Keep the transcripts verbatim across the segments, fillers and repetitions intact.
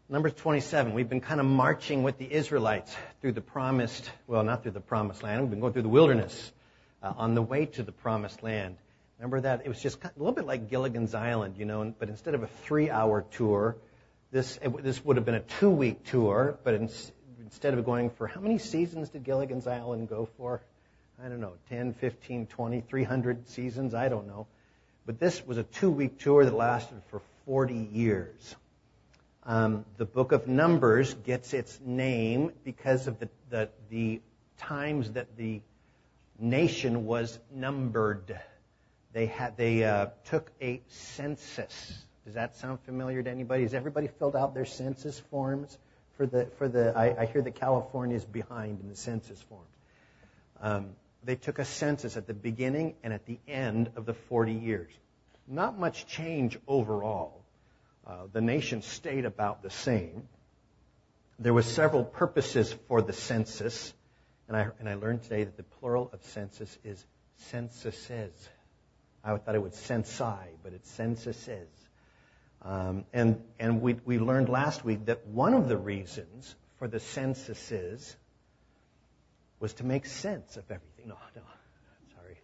Numbers twenty-seven, we've been kind of marching with the Israelites through the promised, well, not through the promised land. We've been going through the wilderness uh, on the way to the promised land. Remember that? It was just kind of a little bit like Gilligan's Island, you know, but instead of a three-hour tour, this it, this would have been a two-week tour, but in, instead of going for, how many seasons did Gilligan's Island go for? I don't know, ten, fifteen, twenty, three hundred seasons? I don't know. But this was a two-week tour that lasted for forty years. Um, the book of Numbers gets its name because of the, the, the times that the nation was numbered. They had they uh, took a census. Does that sound familiar to anybody? Has everybody filled out their census forms for the for the? I, I hear that California is behind in the census forms. Um, they took a census at the beginning and at the end of the forty years. Not much change overall. Uh, the nation stayed about the same. There was several purposes for the census, and I and I learned today that the plural of census is censuses. I thought it would censi, but it's censuses. Um, and and we we learned last week that one of the reasons for the censuses was to make sense of everything. No, no, sorry,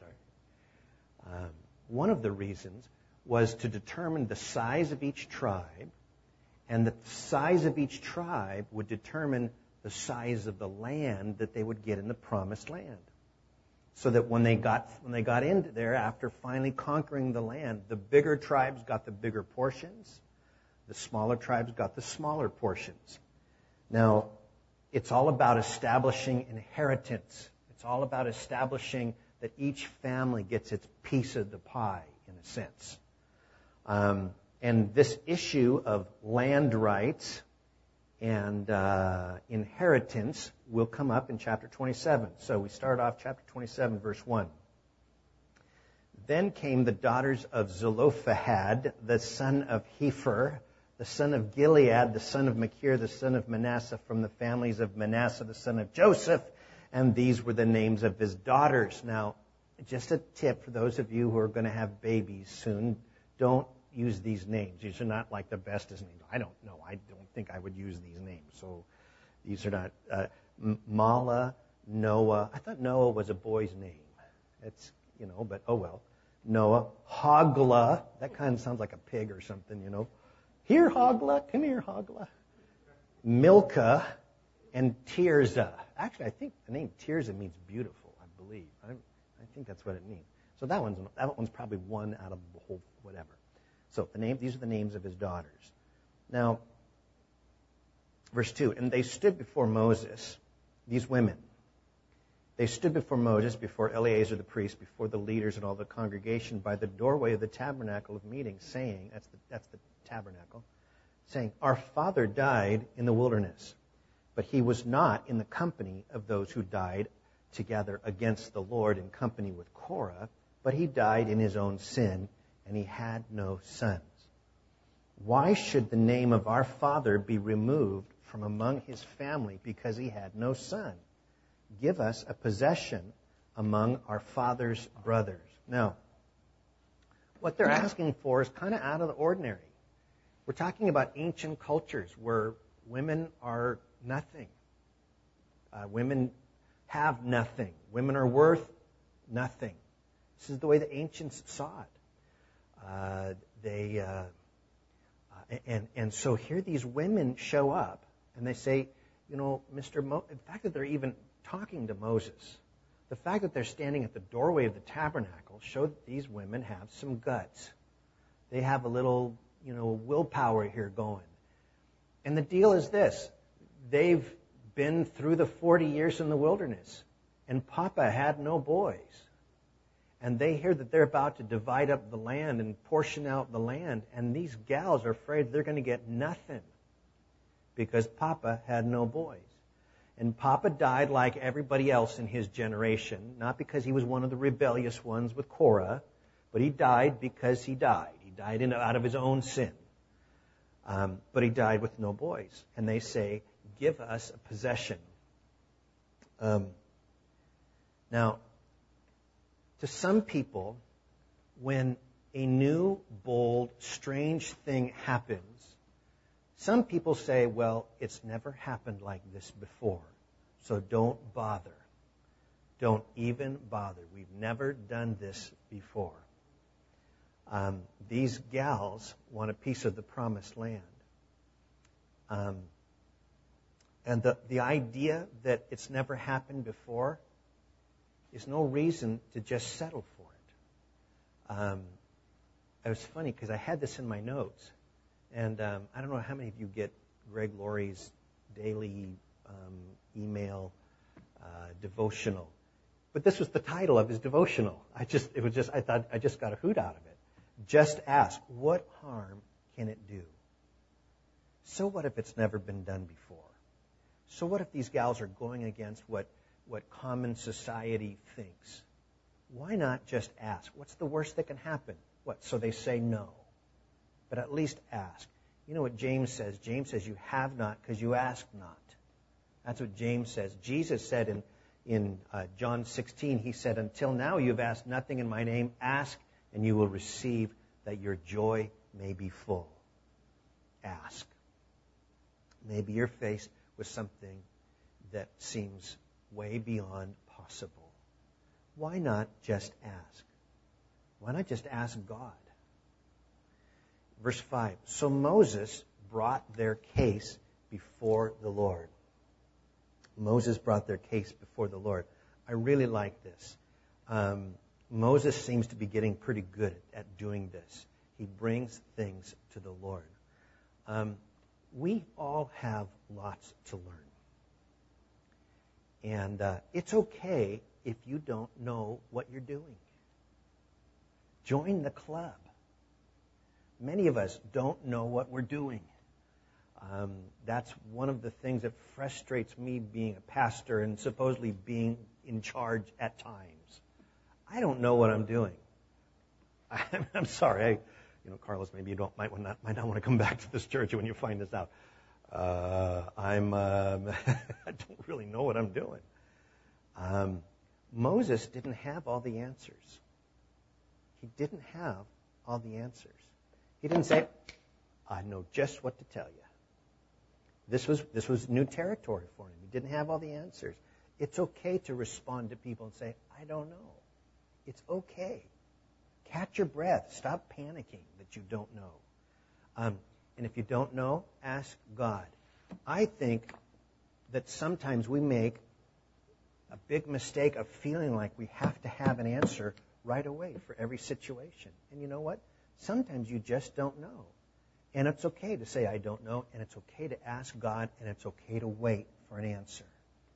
sorry. Um, one of the reasons was to determine the size of each tribe, and the size of each tribe would determine the size of the land that they would get in the promised land. So that when they got when they got into there, after finally conquering the land, the bigger tribes got the bigger portions, the smaller tribes got the smaller portions. Now, it's all about establishing inheritance. It's all about establishing that each family gets its piece of the pie, in a sense. Um, and this issue of land rights and uh, inheritance will come up in chapter twenty-seven. So we start off chapter twenty-seven, verse one. Then came the daughters of Zelophehad, the son of Hepher, the son of Gilead, the son of Machir, the son of Manasseh, from the families of Manasseh, the son of Joseph, and these were the names of his daughters. Now, just a tip for those of you who are going to have babies soon, don't use these names. These are not like the bestest names. I don't know. I don't think I would use these names. So these are not uh, Mala, Noah. I thought Noah was a boy's name. It's, you know, but oh well. Noah, Hogla. That kind of sounds like a pig or something, you know. Here, Hogla. Come here, Hogla. Milcah and Tirzah. Actually, I think the name Tirzah means beautiful, I believe. I, I think that's what it means. So that one's that one's probably one out of the whole whatever. So the name, these are the names of his daughters. Now, verse two, and they stood before Moses, these women. They stood before Moses, before Eleazar the priest, before the leaders and all the congregation by the doorway of the tabernacle of meeting, saying, that's the, that's the tabernacle, saying, our father died in the wilderness, but he was not in the company of those who died together against the Lord in company with Korah, but he died in his own sin, and he had no sons. Why should the name of our father be removed from among his family because he had no son? Give us a possession among our father's brothers. Now, what they're asking for is kind of out of the ordinary. We're talking about ancient cultures where women are nothing. Uh, women have nothing. Women are worth nothing. This is the way the ancients saw it. Uh, they uh, uh, and and so here these women show up and they say, you know, Mister Mo, the fact that they're even talking to Moses, the fact that they're standing at the doorway of the tabernacle showed that these women have some guts. They have a little, you know, willpower here going. And the deal is this: they've been through the forty years in the wilderness, and Papa had no boys. And they hear that they're about to divide up the land and portion out the land. And these gals are afraid they're going to get nothing because Papa had no boys. And Papa died like everybody else in his generation, not because he was one of the rebellious ones with Korah, but he died because he died. He died in, out of his own sin. Um, but he died with no boys. And they say, give us a possession. Um, now, to some people, when a new, bold, strange thing happens, Some people say, well, it's never happened like this before, so don't bother. Don't even bother. We've never done this before. Um, these gals want a piece of the promised land. Um, and the, the idea that it's never happened before is no reason to just settle for it. Um, it was funny because I had this in my notes. And um, I don't know how many of you get Greg Laurie's daily um, email uh, devotional. But this was the title of his devotional. I just, it was just, I thought, I just got a hoot out of it. Just ask, what harm can it do? So what if it's never been done before? So what if these gals are going against what, what common society thinks? Why not just ask? What's the worst that can happen? What, so they say no? But at least ask. You know what James says? James says you have not because you ask not. That's what James says. Jesus said in, in uh, John sixteen, he said, until now you've asked nothing in my name. Ask and you will receive, that your joy may be full. Ask. Maybe you're faced with something that seems way beyond possible. Why not just ask? Why not just ask God? Verse five, so Moses brought their case before the Lord. Moses brought their case before the Lord. I really like this. Um, Moses seems to be getting pretty good at doing this. He brings things to the Lord. Um, we all have lots to learn. And uh, it's okay if you don't know what you're doing. Join the club. Many of us don't know what we're doing. Um, that's one of the things that frustrates me being a pastor and supposedly being in charge at times. I don't know what I'm doing. I'm, I'm sorry. I, you know, Carlos, maybe you don't might not might not want to come back to this church when you find this out. Uh, I'm um, I don't really know what I'm doing. Um, Moses didn't have all the answers. He didn't have all the answers. He didn't say, I know just what to tell you. This was this was new territory for him. He didn't have all the answers. It's okay to respond to people and say, I don't know. It's okay. Catch your breath. Stop panicking that you don't know. Um, and if you don't know, ask God. I think that sometimes we make a big mistake of feeling like we have to have an answer right away for every situation. And you know what? Sometimes you just don't know. And it's okay to say, I don't know, and it's okay to ask God, and it's okay to wait for an answer.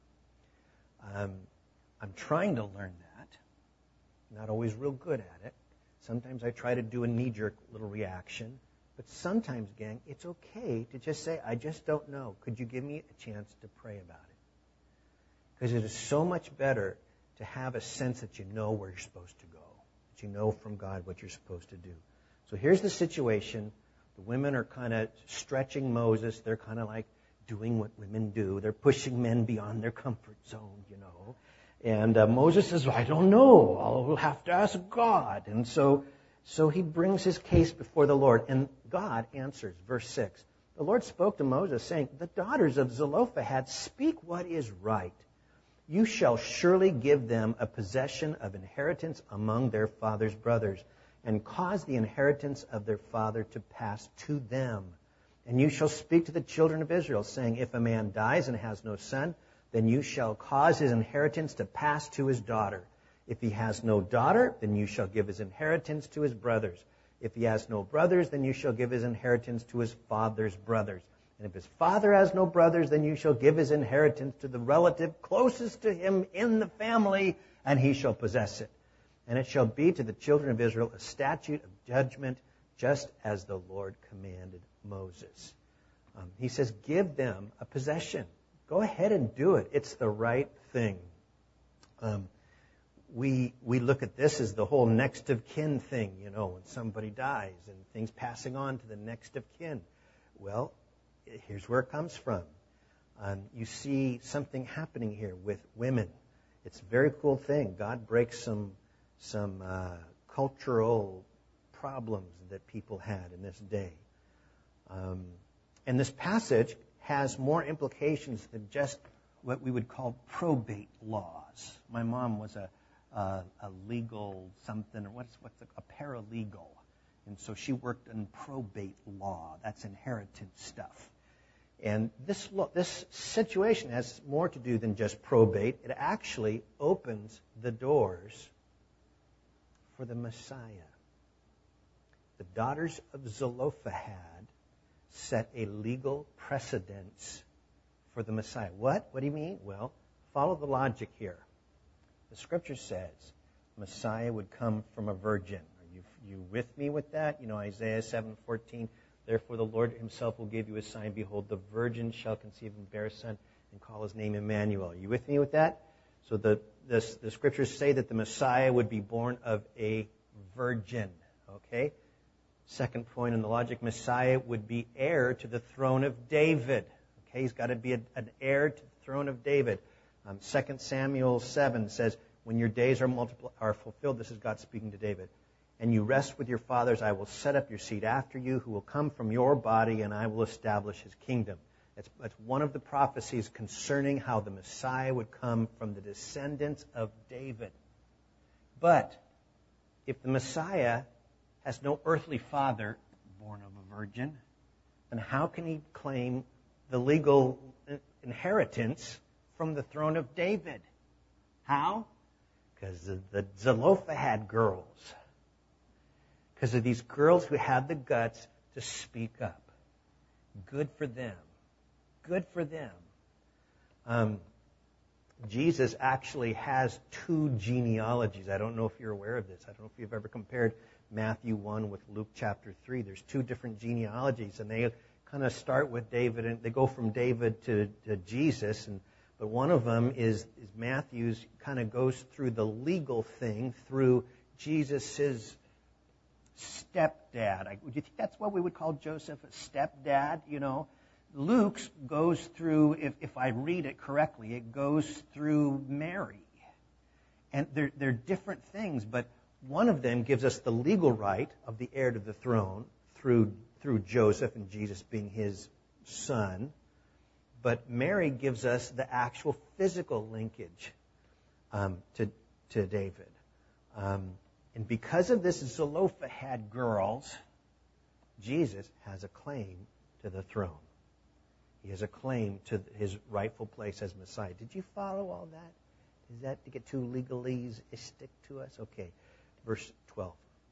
Um, I'm trying to learn that. Not always real good at it. Sometimes I try to do a knee-jerk little reaction. But sometimes, gang, it's okay to just say, I just don't know. Could you give me a chance to pray about it? Because it is so much better to have a sense that you know where you're supposed to go, that you know from God what you're supposed to do. So here's the situation. The women are kind of stretching Moses. They're kind of like doing what women do. They're pushing men beyond their comfort zone, you know. And uh, Moses says, I don't know. I'll have to ask God. And so, so he brings his case before the Lord. And God answers, verse six. The Lord spoke to Moses, saying, the daughters of Zelophehad speak what is right. You shall surely give them a possession of inheritance among their father's brothers, and cause the inheritance of their father to pass to them. And you shall speak to the children of Israel, saying, if a man dies and has no son, then you shall cause his inheritance to pass to his daughter. If he has no daughter, then you shall give his inheritance to his brothers. If he has no brothers, then you shall give his inheritance to his father's brothers. And if his father has no brothers, then you shall give his inheritance to the relative closest to him in the family, and he shall possess it. And it shall be to the children of Israel a statute of judgment, just as the Lord commanded Moses. Um, he says, give them a possession. Go ahead and do it. It's the right thing. Um, we we look at this as the whole next of kin thing, you know, when somebody dies and things passing on to the next of kin. Well, here's where it comes from. Um, you see something happening here with women. It's a very cool thing. God breaks some some uh, cultural problems that people had in this day. Um, And this passage has more implications than just what we would call probate laws. My mom was a, a, a legal something, or what's, what's a, a paralegal. And so she worked in probate law. That's inheritance stuff. And this this situation has more to do than just probate. It actually opens the doors for the Messiah. The daughters of Zelophehad set a legal precedence for the Messiah. What? What do you mean? Well, follow the logic here. The Scripture says Messiah would come from a virgin. Are you, you with me with that? You know, Isaiah seven fourteen. Therefore the Lord himself will give you a sign. Behold, the virgin shall conceive and bear a son and call his name Emmanuel. Are you with me with that? So the, the, the Scriptures say that the Messiah would be born of a virgin. Okay? Second point in the logic, Messiah would be heir to the throne of David. Okay, he's got to be a, an heir to the throne of David. Um, Second Samuel seven says, when your days are, multipl- are fulfilled, this is God speaking to David, and you rest with your fathers, I will set up your seed after you, who will come from your body, and I will establish his kingdom. That's, that's one of the prophecies concerning how the Messiah would come from the descendants of David. But if the Messiah has no earthly father born of a virgin, then how can he claim the legal inheritance from the throne of David? How? Because of the Zelophehad girls. Because of these girls who had the guts to speak up. Good for them. Good for them. Um, Jesus actually has two genealogies. I don't know if you're aware of this. I don't know if you've ever compared Matthew one with Luke chapter three. There's two different genealogies, and they kind of start with David, and they go from David to, to Jesus. And but one of them is, is Matthew's, kind of goes through the legal thing through Jesus' stepdad. I, do you think that's what we would call Joseph, a stepdad? You know, Luke's goes through, if, if I read it correctly, it goes through Mary. And they're, they're different things, but one of them gives us the legal right of the heir to the throne through through Joseph and Jesus being his son. But Mary gives us the actual physical linkage um, to, to David. Um, and because of this Zelophehad girls, Jesus has a claim to the throne. He has a claim to his rightful place as Messiah. Did you follow all that? Is that to get too legalese-istic to us? Okay, verse twelve.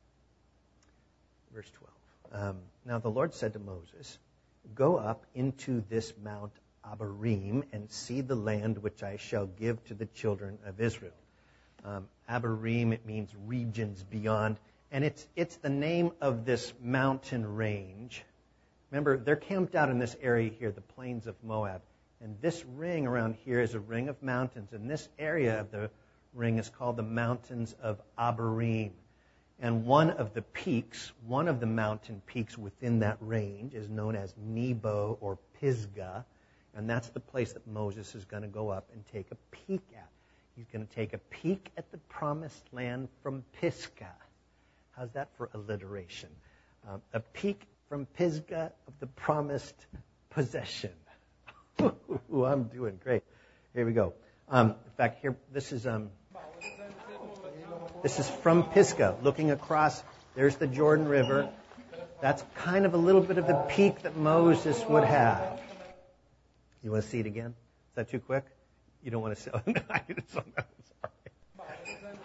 Verse twelve. Um, now the Lord said to Moses, go up into this Mount Abarim and see the land which I shall give to the children of Israel. Um, Abarim, it means regions beyond, and it's it's the name of this mountain range. Remember, they're camped out in this area here, the plains of Moab. And this ring around here is a ring of mountains. And this area of the ring is called the Mountains of Abarim. And one of the peaks, one of the mountain peaks within that range is known as Nebo or Pisgah. And that's the place that Moses is going to go up and take a peek at. He's going to take a peek at the promised land from Pisgah. How's that for alliteration? Um, a peek from Pisgah of the promised possession. Ooh, I'm doing great. Here we go. Um, in fact, here, this is um, this is from Pisgah, looking across. There's the Jordan River. That's kind of a little bit of the peak that Moses would have. You want to see it again? Is that too quick? You don't want to see it? I just don't know. Sorry.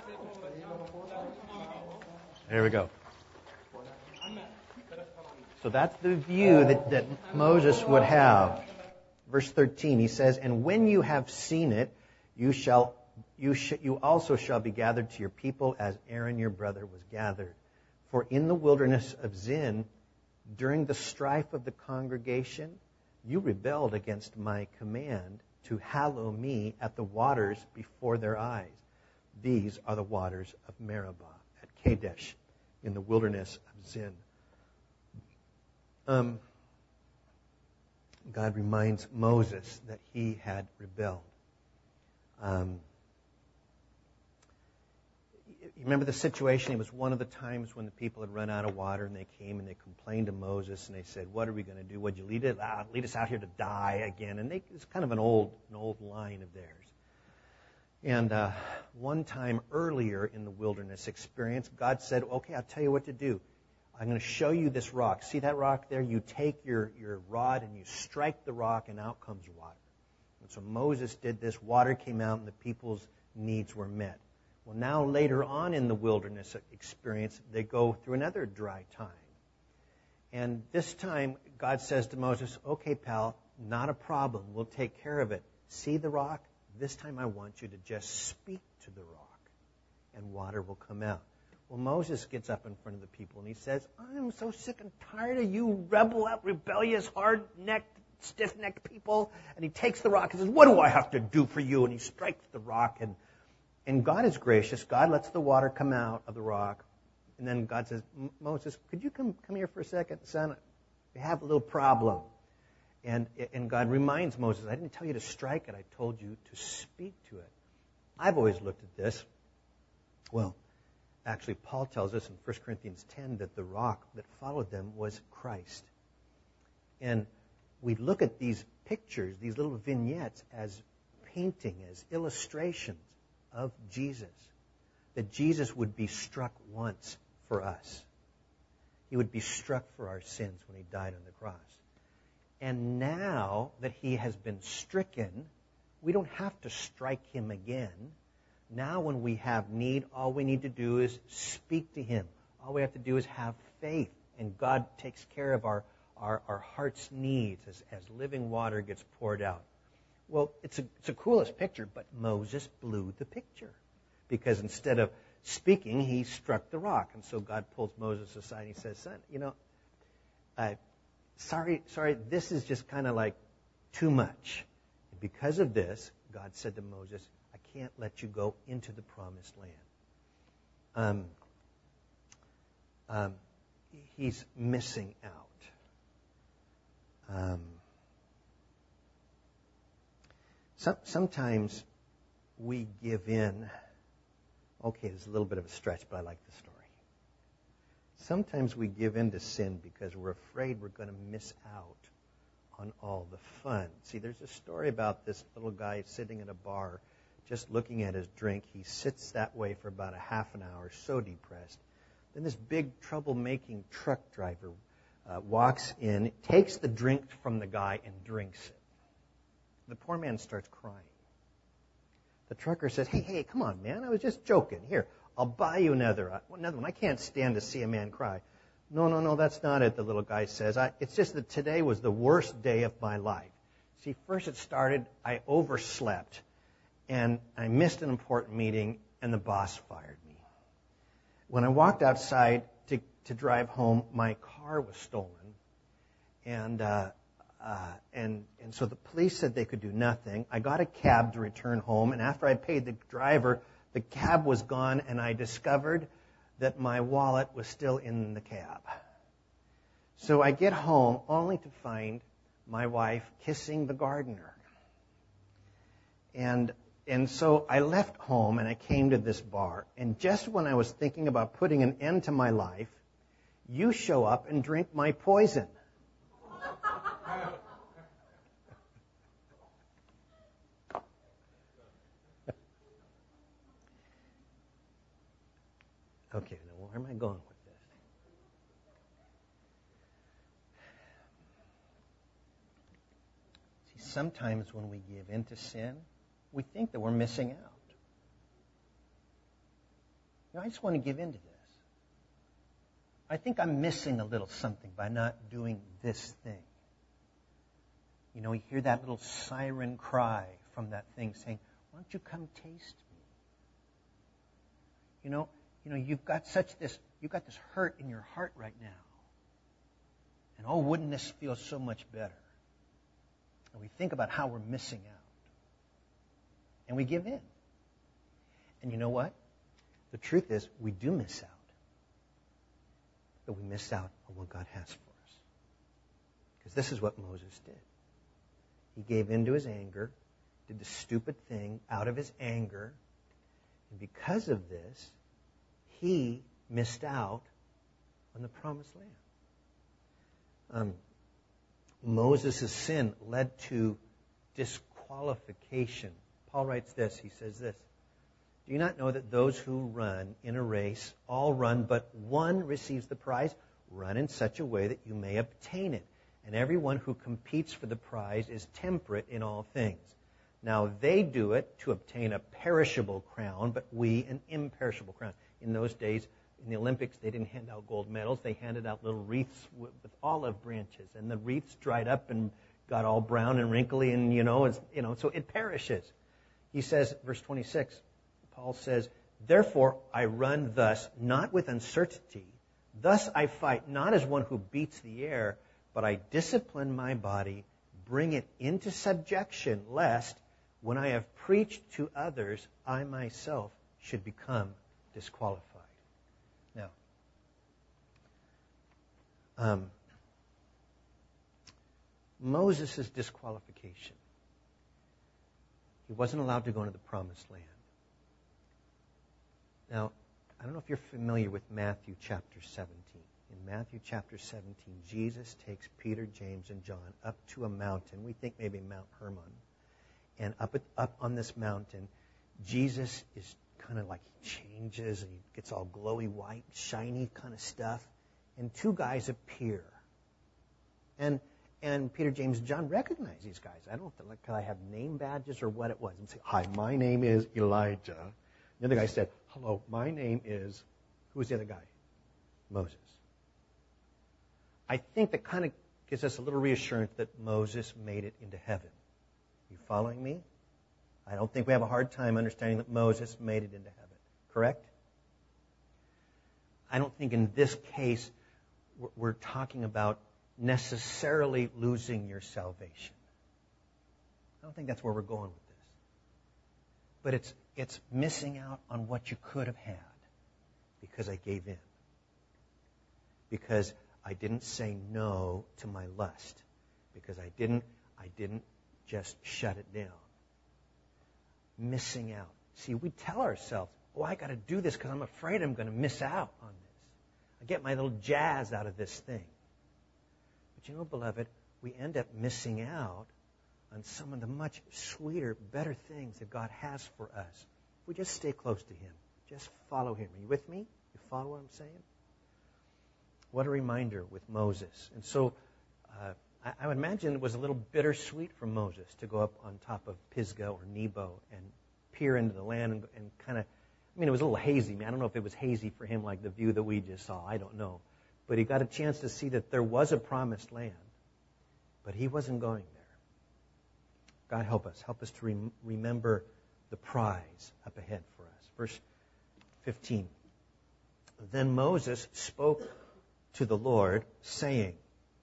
There we go. So that's the view that, that Moses would have. Verse thirteen, he says, and when you have seen it, you shall you sh- you also shall be gathered to your people as Aaron your brother was gathered. For in the wilderness of Zin, during the strife of the congregation, you rebelled against my command to hallow me at the waters before their eyes. These are the waters of Meribah at Kadesh in the wilderness of Zin. Um, God reminds Moses that he had rebelled. Um, you remember the situation? It was one of the times when the people had run out of water, and they came and they complained to Moses, and they said, "What are we going to do? Would you lead it out, lead us out here to die again?" And they, it's kind of an old, an old line of theirs. And uh, one time earlier in the wilderness experience, God said, "Okay, I'll tell you what to do. I'm going to show you this rock. See that rock there? You take your, your rod and you strike the rock, and out comes water." And so Moses did this. Water came out, and the people's needs were met. Well, now later on in the wilderness experience, they go through another dry time. And this time, God says to Moses, "Okay, pal, not a problem. We'll take care of it. See the rock? This time I want you to just speak to the rock, and water will come out." Well, Moses gets up in front of the people, and he says, "I'm so sick and tired of you rebel, rebellious, hard-necked, stiff-necked people." And he takes the rock and says, "What do I have to do for you?" And he strikes the rock, and And God is gracious. God lets the water come out of the rock. And then God says, "Moses, could you come come here for a second, son? We have a little problem." And, and God reminds Moses, "I didn't tell you to strike it. I told you to speak to it." I've always looked at this. Well, actually, Paul tells us in First Corinthians ten that the rock that followed them was Christ. And we look at these pictures, these little vignettes, as painting, as illustrations of Jesus, that Jesus would be struck once for us. He would be struck for our sins when he died on the cross. And now that he has been stricken, we don't have to strike him again. Now when we have need, all we need to do is speak to him. All we have to do is have faith, and God takes care of our, our, our heart's needs as, as living water gets poured out. Well, it's a, it's the coolest picture, but Moses blew the picture. Because instead of speaking, he struck the rock. And so God pulls Moses aside and he says, "Son, you know, uh, sorry, sorry, this is just kind of like too much." And because of this, God said to Moses, "I can't let you go into the promised land." Um, um, he's missing out. Um, Some, sometimes we give in. Okay, it's a little bit of a stretch, but I like the story. Sometimes we give in to sin because we're afraid we're going to miss out on all the fun. See, there's a story about this little guy sitting at a bar just looking at his drink. He sits that way for about a half an hour, so depressed. Then this big troublemaking truck driver uh, walks in, takes the drink from the guy, and drinks it. The poor man starts crying. The trucker says, "Hey, hey, come on, man. I was just joking. Here, I'll buy you another, uh, another one. I can't stand to see a man cry." "No, no, no, that's not it," the little guy says. I, it's just that today was the worst day of my life. See, first it started, I overslept, and I missed an important meeting, and the boss fired me. When I walked outside to, to drive home, my car was stolen, and... Uh, Uh, and, and so the police said they could do nothing. I got a cab to return home, and after I paid the driver, the cab was gone, and I discovered that my wallet was still in the cab. So I get home only to find my wife kissing the gardener. And and so I left home, and I came to this bar, and just when I was thinking about putting an end to my life, you show up and drink my poison. Okay, now where am I going with this? See, sometimes when we give in to sin, we think that we're missing out. You know, I just want to give in to this. I think I'm missing a little something by not doing this thing. You know, you hear that little siren cry from that thing saying, "Why don't you come taste me?" You know, You know, you've got such this, you've got this hurt in your heart right now. And oh, wouldn't this feel so much better? And we think about how we're missing out. And we give in. And you know what? The truth is, we do miss out. But we miss out on what God has for us. Because this is what Moses did. He gave in to his anger, did the stupid thing out of his anger. And because of this, he missed out on the promised land. Um, Moses' sin led to disqualification. Paul writes this, he says this, "Do you not know that those who run in a race all run, but one receives the prize? Run in such a way that you may obtain it. And everyone who competes for the prize is temperate in all things. Now they do it to obtain a perishable crown, but we an imperishable crown." In those days, in the Olympics, they didn't hand out gold medals. They handed out little wreaths with, with olive branches, and the wreaths dried up and got all brown and wrinkly, and you know, it's, you know, so it perishes. He says, verse twenty-six, Paul says, "Therefore I run thus, not with uncertainty. Thus I fight, not as one who beats the air, but I discipline my body, bring it into subjection, lest when I have preached to others, I myself should become disqualified." Now, um, Moses' disqualification. He wasn't allowed to go into the promised land. Now, I don't know if you're familiar with Matthew chapter seventeen. In Matthew chapter seventeen, Jesus takes Peter, James, and John up to a mountain. We think maybe Mount Hermon. And up at, up on this mountain, Jesus is kind of like, he changes and he gets all glowy white, shiny kind of stuff. And two guys appear. And and Peter, James, and John recognize these guys. I don't know if like, I have name badges or what it was. And say, "Hi, my name is Elijah." The other guy said, "Hello, my name is," who was the other guy? Moses. I think that kind of gives us a little reassurance that Moses made it into heaven. You following me? I don't think we have a hard time understanding that Moses made it into heaven. Correct? I don't think in this case we're, we're talking about necessarily losing your salvation. I don't think that's where we're going with this. But it's it's missing out on what you could have had because I gave in. Because I didn't say no to my lust. Because I didn't I didn't just shut it down. Missing out. See, we tell ourselves, "Oh, I got to do this because I'm afraid I'm going to miss out on this. I get my little jazz out of this thing." But you know, beloved, we end up missing out on some of the much sweeter, better things that God has for us. If we just stay close to Him, just follow Him. Are you with me? You follow what I'm saying? What a reminder with Moses. And so uh, I, I would imagine it was a little bittersweet for Moses to go up on top of Pisgah or Nebo and peer into the land and, and kind of, I mean, it was a little hazy. I don't know if it was hazy for him like the view that we just saw. I don't know. But he got a chance to see that there was a promised land. But he wasn't going there. God help us. Help us to rem- remember the prize up ahead for us. Verse fifteen. Then Moses spoke to the Lord, saying,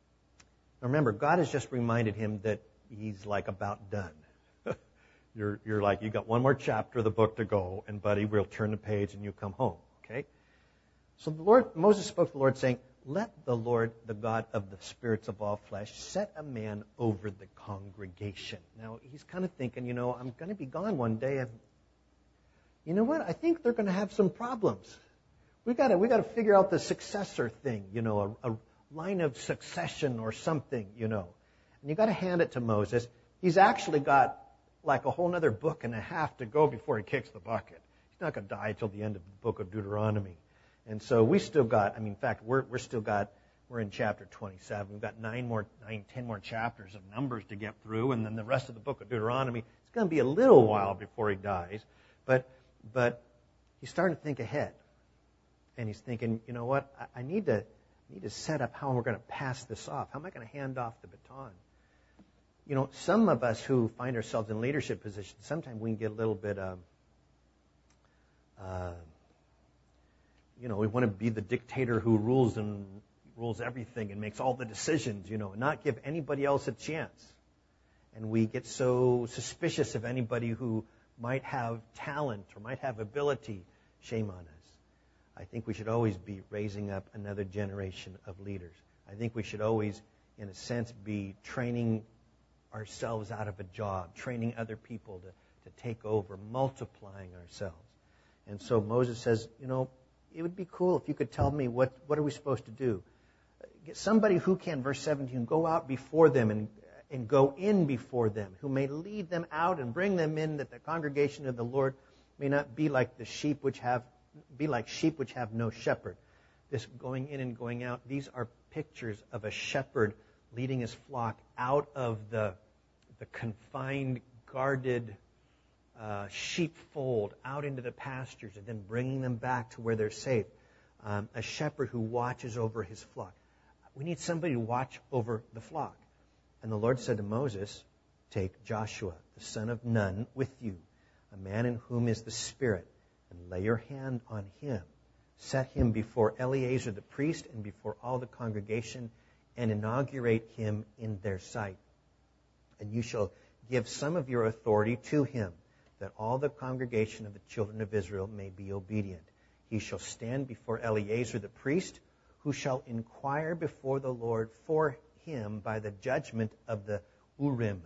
now remember, God has just reminded him that he's like about done. you're, you're like, you got one more chapter of the book to go, and buddy, we'll turn the page and you come home. Okay? So the Lord, Moses spoke to the Lord, saying, "Let the Lord, the God of the spirits of all flesh, set a man over the congregation." Now, he's kind of thinking, you know, I'm going to be gone one day. And you know what? I think they're going to have some problems. We got to we got to figure out the successor thing, you know, a, a line of succession or something, you know. And you got to hand it to Moses. He's actually got like a whole other book and a half to go before he kicks the bucket. He's not going to die till the end of the book of Deuteronomy. And so we still got, I mean, in fact, we're we're still got, we're in chapter twenty-seven. We've got nine more, nine, ten more chapters of Numbers to get through, and then the rest of the book of Deuteronomy. It's going to be a little while before he dies, but but he's starting to think ahead, and he's thinking, you know what? I, I need to I need to set up how we're going to pass this off. How am I going to hand off the baton? You know, some of us who find ourselves in leadership positions, sometimes we can get a little bit. Um, uh, You know, we want to be the dictator who rules and rules everything and makes all the decisions, you know, and not give anybody else a chance. And we get so suspicious of anybody who might have talent or might have ability. Shame on us. I think we should always be raising up another generation of leaders. I think we should always, in a sense, be training ourselves out of a job, training other people to, to take over, multiplying ourselves. And so Moses says, you know, it would be cool if you could tell me what, what are we supposed to do. Get somebody who can, verse seventeen, go out before them and, and go in before them, who may lead them out and bring them in, that the congregation of the Lord may not be like the sheep which have, be like sheep which have no shepherd. This going in and going out, these are pictures of a shepherd leading his flock out of the, the confined, guarded uh, sheepfold out into the pastures and then bringing them back to where they're safe. Um, a shepherd who watches over his flock. We need somebody to watch over the flock. And the Lord said to Moses, take Joshua, the son of Nun, with you, a man in whom is the Spirit, and lay your hand on him. Set him before Eleazar the priest and before all the congregation, and inaugurate him in their sight. And you shall give some of your authority to him, that all the congregation of the children of Israel may be obedient. He shall stand before Eleazar the priest, who shall inquire before the Lord for him by the judgment of the Urim.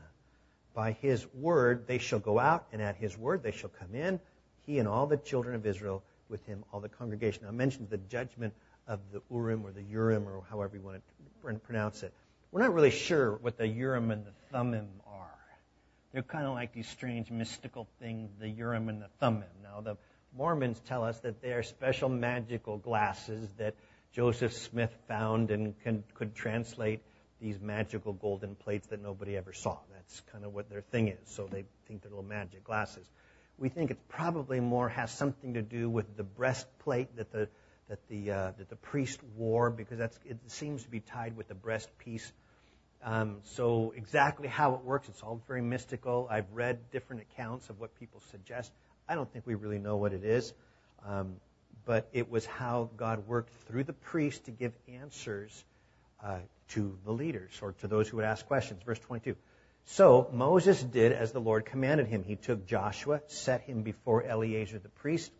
By his word they shall go out, and at his word they shall come in, he and all the children of Israel with him, all the congregation. I mentioned the judgment of the Urim or the Urim, or however you want to pronounce it. We're not really sure what the Urim and the Thummim are. They're kind of like these strange mystical things, the Urim and the Thummim. Now, the Mormons tell us that they are special magical glasses that Joseph Smith found and can, could translate these magical golden plates that nobody ever saw. That's kind of what their thing is. So they think they're little magic glasses. We think it probably more has something to do with the breastplate that the that the uh, that the priest wore, because that's it seems to be tied with the breastpiece. Um, so exactly how it works, it's all very mystical. I've read different accounts of what people suggest. I don't think we really know what it is, um, but it was how God worked through the priest to give answers uh, to the leaders or to those who would ask questions. Verse twenty-two. So Moses did as the Lord commanded him. He took Joshua, set him before Eleazar the priest,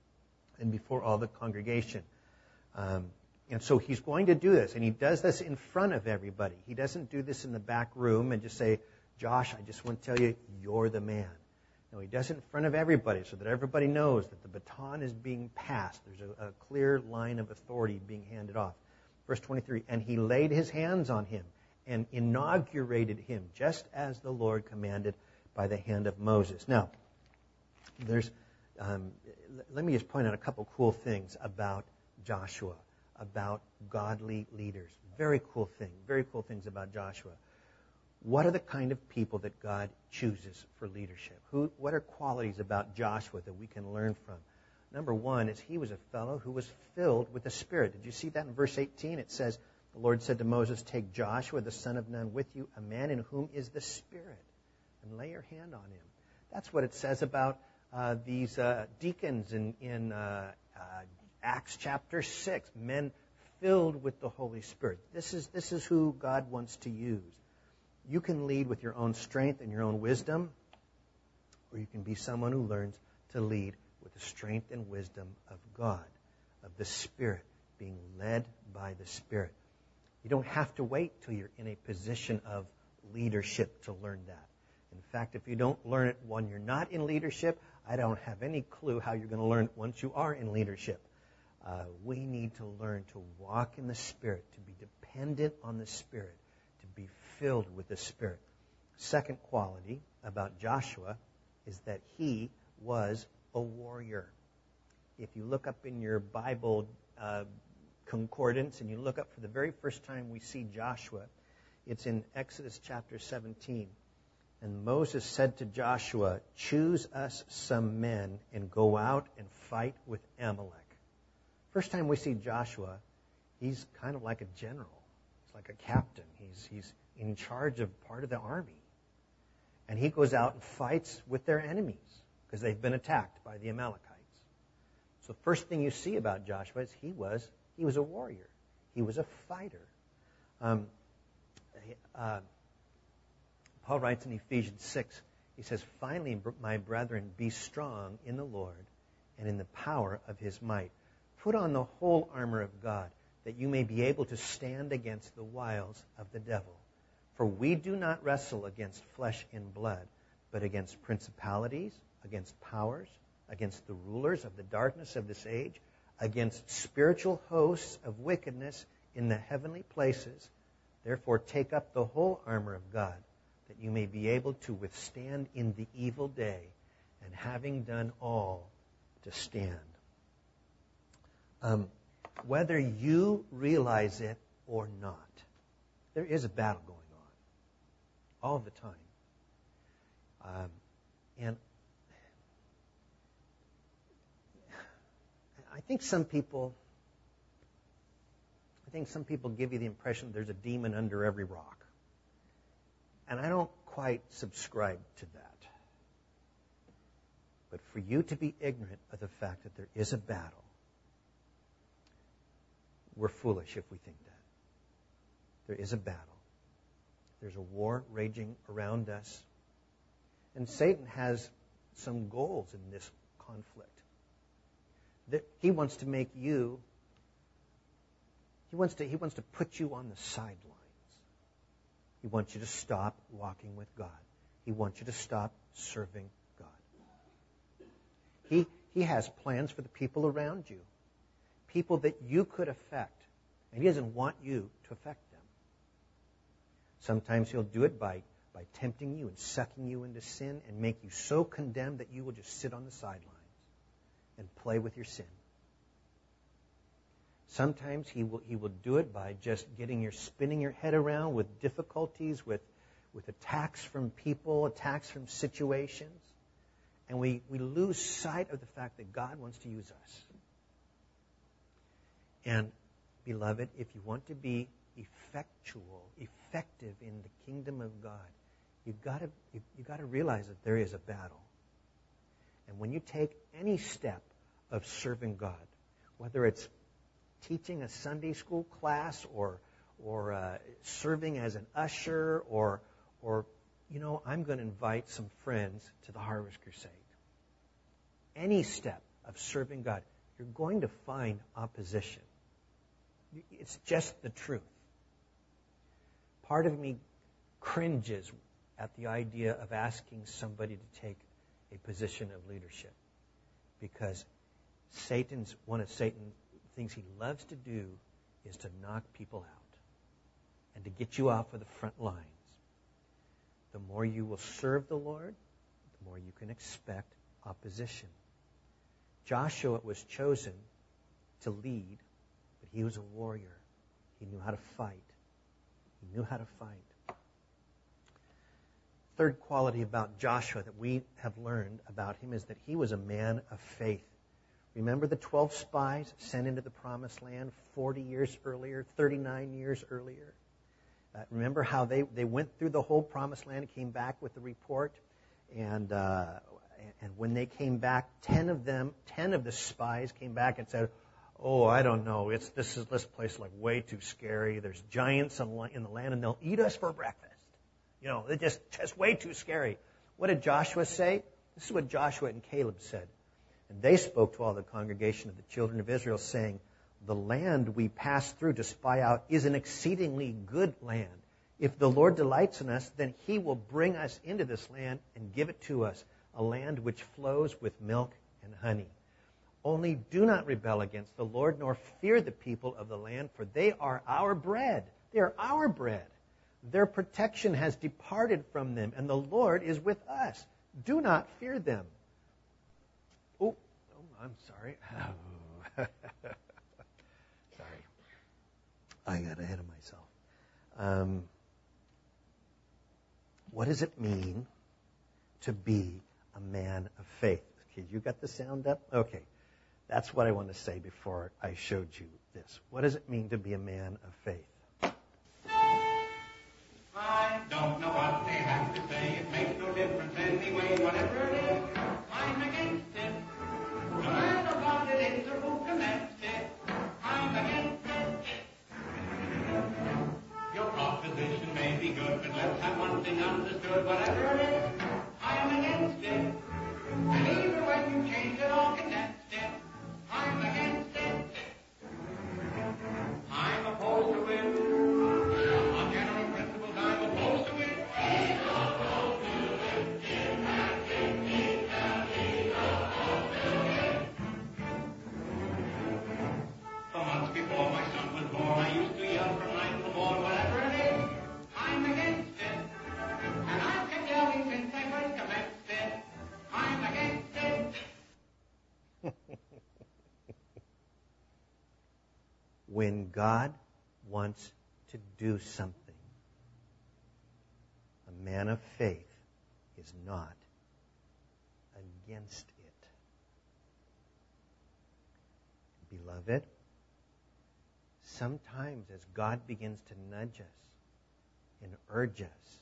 and before all the congregation. Um, and so he's going to do this, and he does this in front of everybody. He doesn't do this in the back room and just say, Josh, I just want to tell you, you're the man. No, he does it in front of everybody so that everybody knows that the baton is being passed. There's a, a clear line of authority being handed off. Verse twenty-three, and he laid his hands on him and inaugurated him, just as the Lord commanded by the hand of Moses. Now, there's, um, let me just point out a couple cool things about Joshua, about godly leaders. Very cool thing, very cool things about Joshua. What are the kind of people that God chooses for leadership? Who, what are qualities about Joshua that we can learn from? Number one is he was a fellow who was filled with the Spirit. Did you see that in verse eighteen? It says, the Lord said to Moses, take Joshua, the son of Nun, with you, a man in whom is the Spirit, and lay your hand on him. That's what it says about uh, these uh, deacons in, in uh, uh, Acts chapter six, men filled with the Holy Spirit. This is, this is who God wants to use. You can lead with your own strength and your own wisdom, or you can be someone who learns to lead with the strength and wisdom of God, of the Spirit, being led by the Spirit. You don't have to wait till you're in a position of leadership to learn that. In fact, if you don't learn it when you're not in leadership, I don't have any clue how you're going to learn it once you are in leadership. Uh, we need to learn to walk in the Spirit, to be dependent on the Spirit, to be filled with the Spirit. Second quality about Joshua is that he was a warrior. If you look up in your Bible uh, concordance and you look up for the very first time we see Joshua, it's in Exodus chapter seventeen. And Moses said to Joshua, choose us some men and go out and fight with Amalek. First time we see Joshua, he's kind of like a general. He's like a captain. He's, he's in charge of part of the army. And he goes out and fights with their enemies because they've been attacked by the Amalekites. So the first thing you see about Joshua is he was he was a warrior. He was a fighter. Um, uh, Paul writes in Ephesians six, he says, finally, my brethren, be strong in the Lord and in the power of his might. Put on the whole armor of God, that you may be able to stand against the wiles of the devil. For we do not wrestle against flesh and blood, but against principalities, against powers, against the rulers of the darkness of this age, against spiritual hosts of wickedness in the heavenly places. Therefore, take up the whole armor of God, that you may be able to withstand in the evil day, and having done all, to stand. Um, whether you realize it or not, there is a battle going on all the time. Um, and I think some people, I think some people give you the impression there's a demon under every rock. And I don't quite subscribe to that. But for you to be ignorant of the fact that there is a battle, we're foolish if we think that. There is a battle. There's a war raging around us. And Satan has some goals in this conflict. That he wants to make you, he wants to, he wants to put you on the sidelines. He wants you to stop walking with God. He wants you to stop serving God. He, he has plans for the people around you, people that you could affect, and he doesn't want you to affect them. Sometimes he'll do it by, by tempting you and sucking you into sin and make you so condemned that you will just sit on the sidelines and play with your sin. Sometimes he will he will do it by just getting your spinning your head around with difficulties, with with attacks from people, attacks from situations. And we, we lose sight of the fact that God wants to use us. And beloved, if you want to be effectual, effective in the kingdom of God, you've got to you, you've got to realize that there is a battle. And when you take any step of serving God, whether it's teaching a Sunday school class or or uh, serving as an usher or or you know, I'm going to invite some friends to the Harvest Crusade. Any step of serving God, you're going to find opposition. It's just the truth. Part of me cringes at the idea of asking somebody to take a position of leadership, because Satan's one of Satan's things he loves to do is to knock people out and to get you off of the front lines. The more you will serve the Lord, the more you can expect opposition. Joshua was chosen to lead, but he was a warrior. He knew how to fight. He knew how to fight. Third quality about Joshua that we have learned about him is that he was a man of faith. Remember the twelve spies sent into the Promised Land forty years earlier, thirty-nine years earlier? Uh, remember how they, they went through the whole Promised Land and came back with the report? And uh, and when they came back, ten of them, ten of the spies came back and said, "Oh, I don't know. It's this is this place is like way too scary. There's giants in the land, and they'll eat us for breakfast. You know, they're just just way too scary." What did Joshua say? This is what Joshua and Caleb said. And they spoke to all the congregation of the children of Israel, saying, "The land we passed through to spy out is an exceedingly good land. If the Lord delights in us, then he will bring us into this land and give it to us, a land which flows with milk and honey. Only do not rebel against the Lord, nor fear the people of the land, for they are our bread." They are our bread. "Their protection has departed from them, and the Lord is with us. Do not fear them." Oh, oh I'm sorry. Oh. Sorry. I got ahead of myself. Um, what does it mean to be a man of faith? Okay, you got the sound up? Okay. That's what I want to say before I showed you this. What does it mean to be a man of faith? I don't know what they have to say. It makes no difference anyway, whatever it is. I'm against it. No matter what it is or who connects it, I'm against it. Your proposition may be good, but let's have one thing understood. Whatever it is, I'm against it. And either way you change it or connect it, I'm against it. I'm opposed to it. On general principles, I'm opposed to it. He's opposed to it. In that thing, he's the leader of it. when God wants to do something, a man of faith is not against it. Beloved, sometimes as God begins to nudge us and urge us,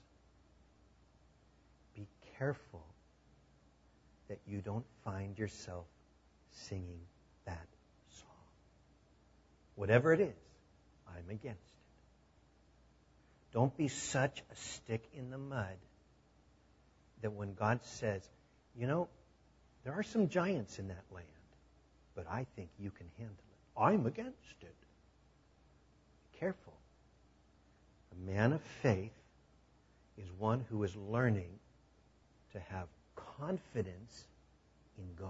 be careful that you don't find yourself singing that song. Whatever it is, I'm against it. Don't be such a stick in the mud that when God says, you know, there are some giants in that land, but I think you can handle it. I'm against it. Be careful. A man of faith is one who is learning to have confidence in God.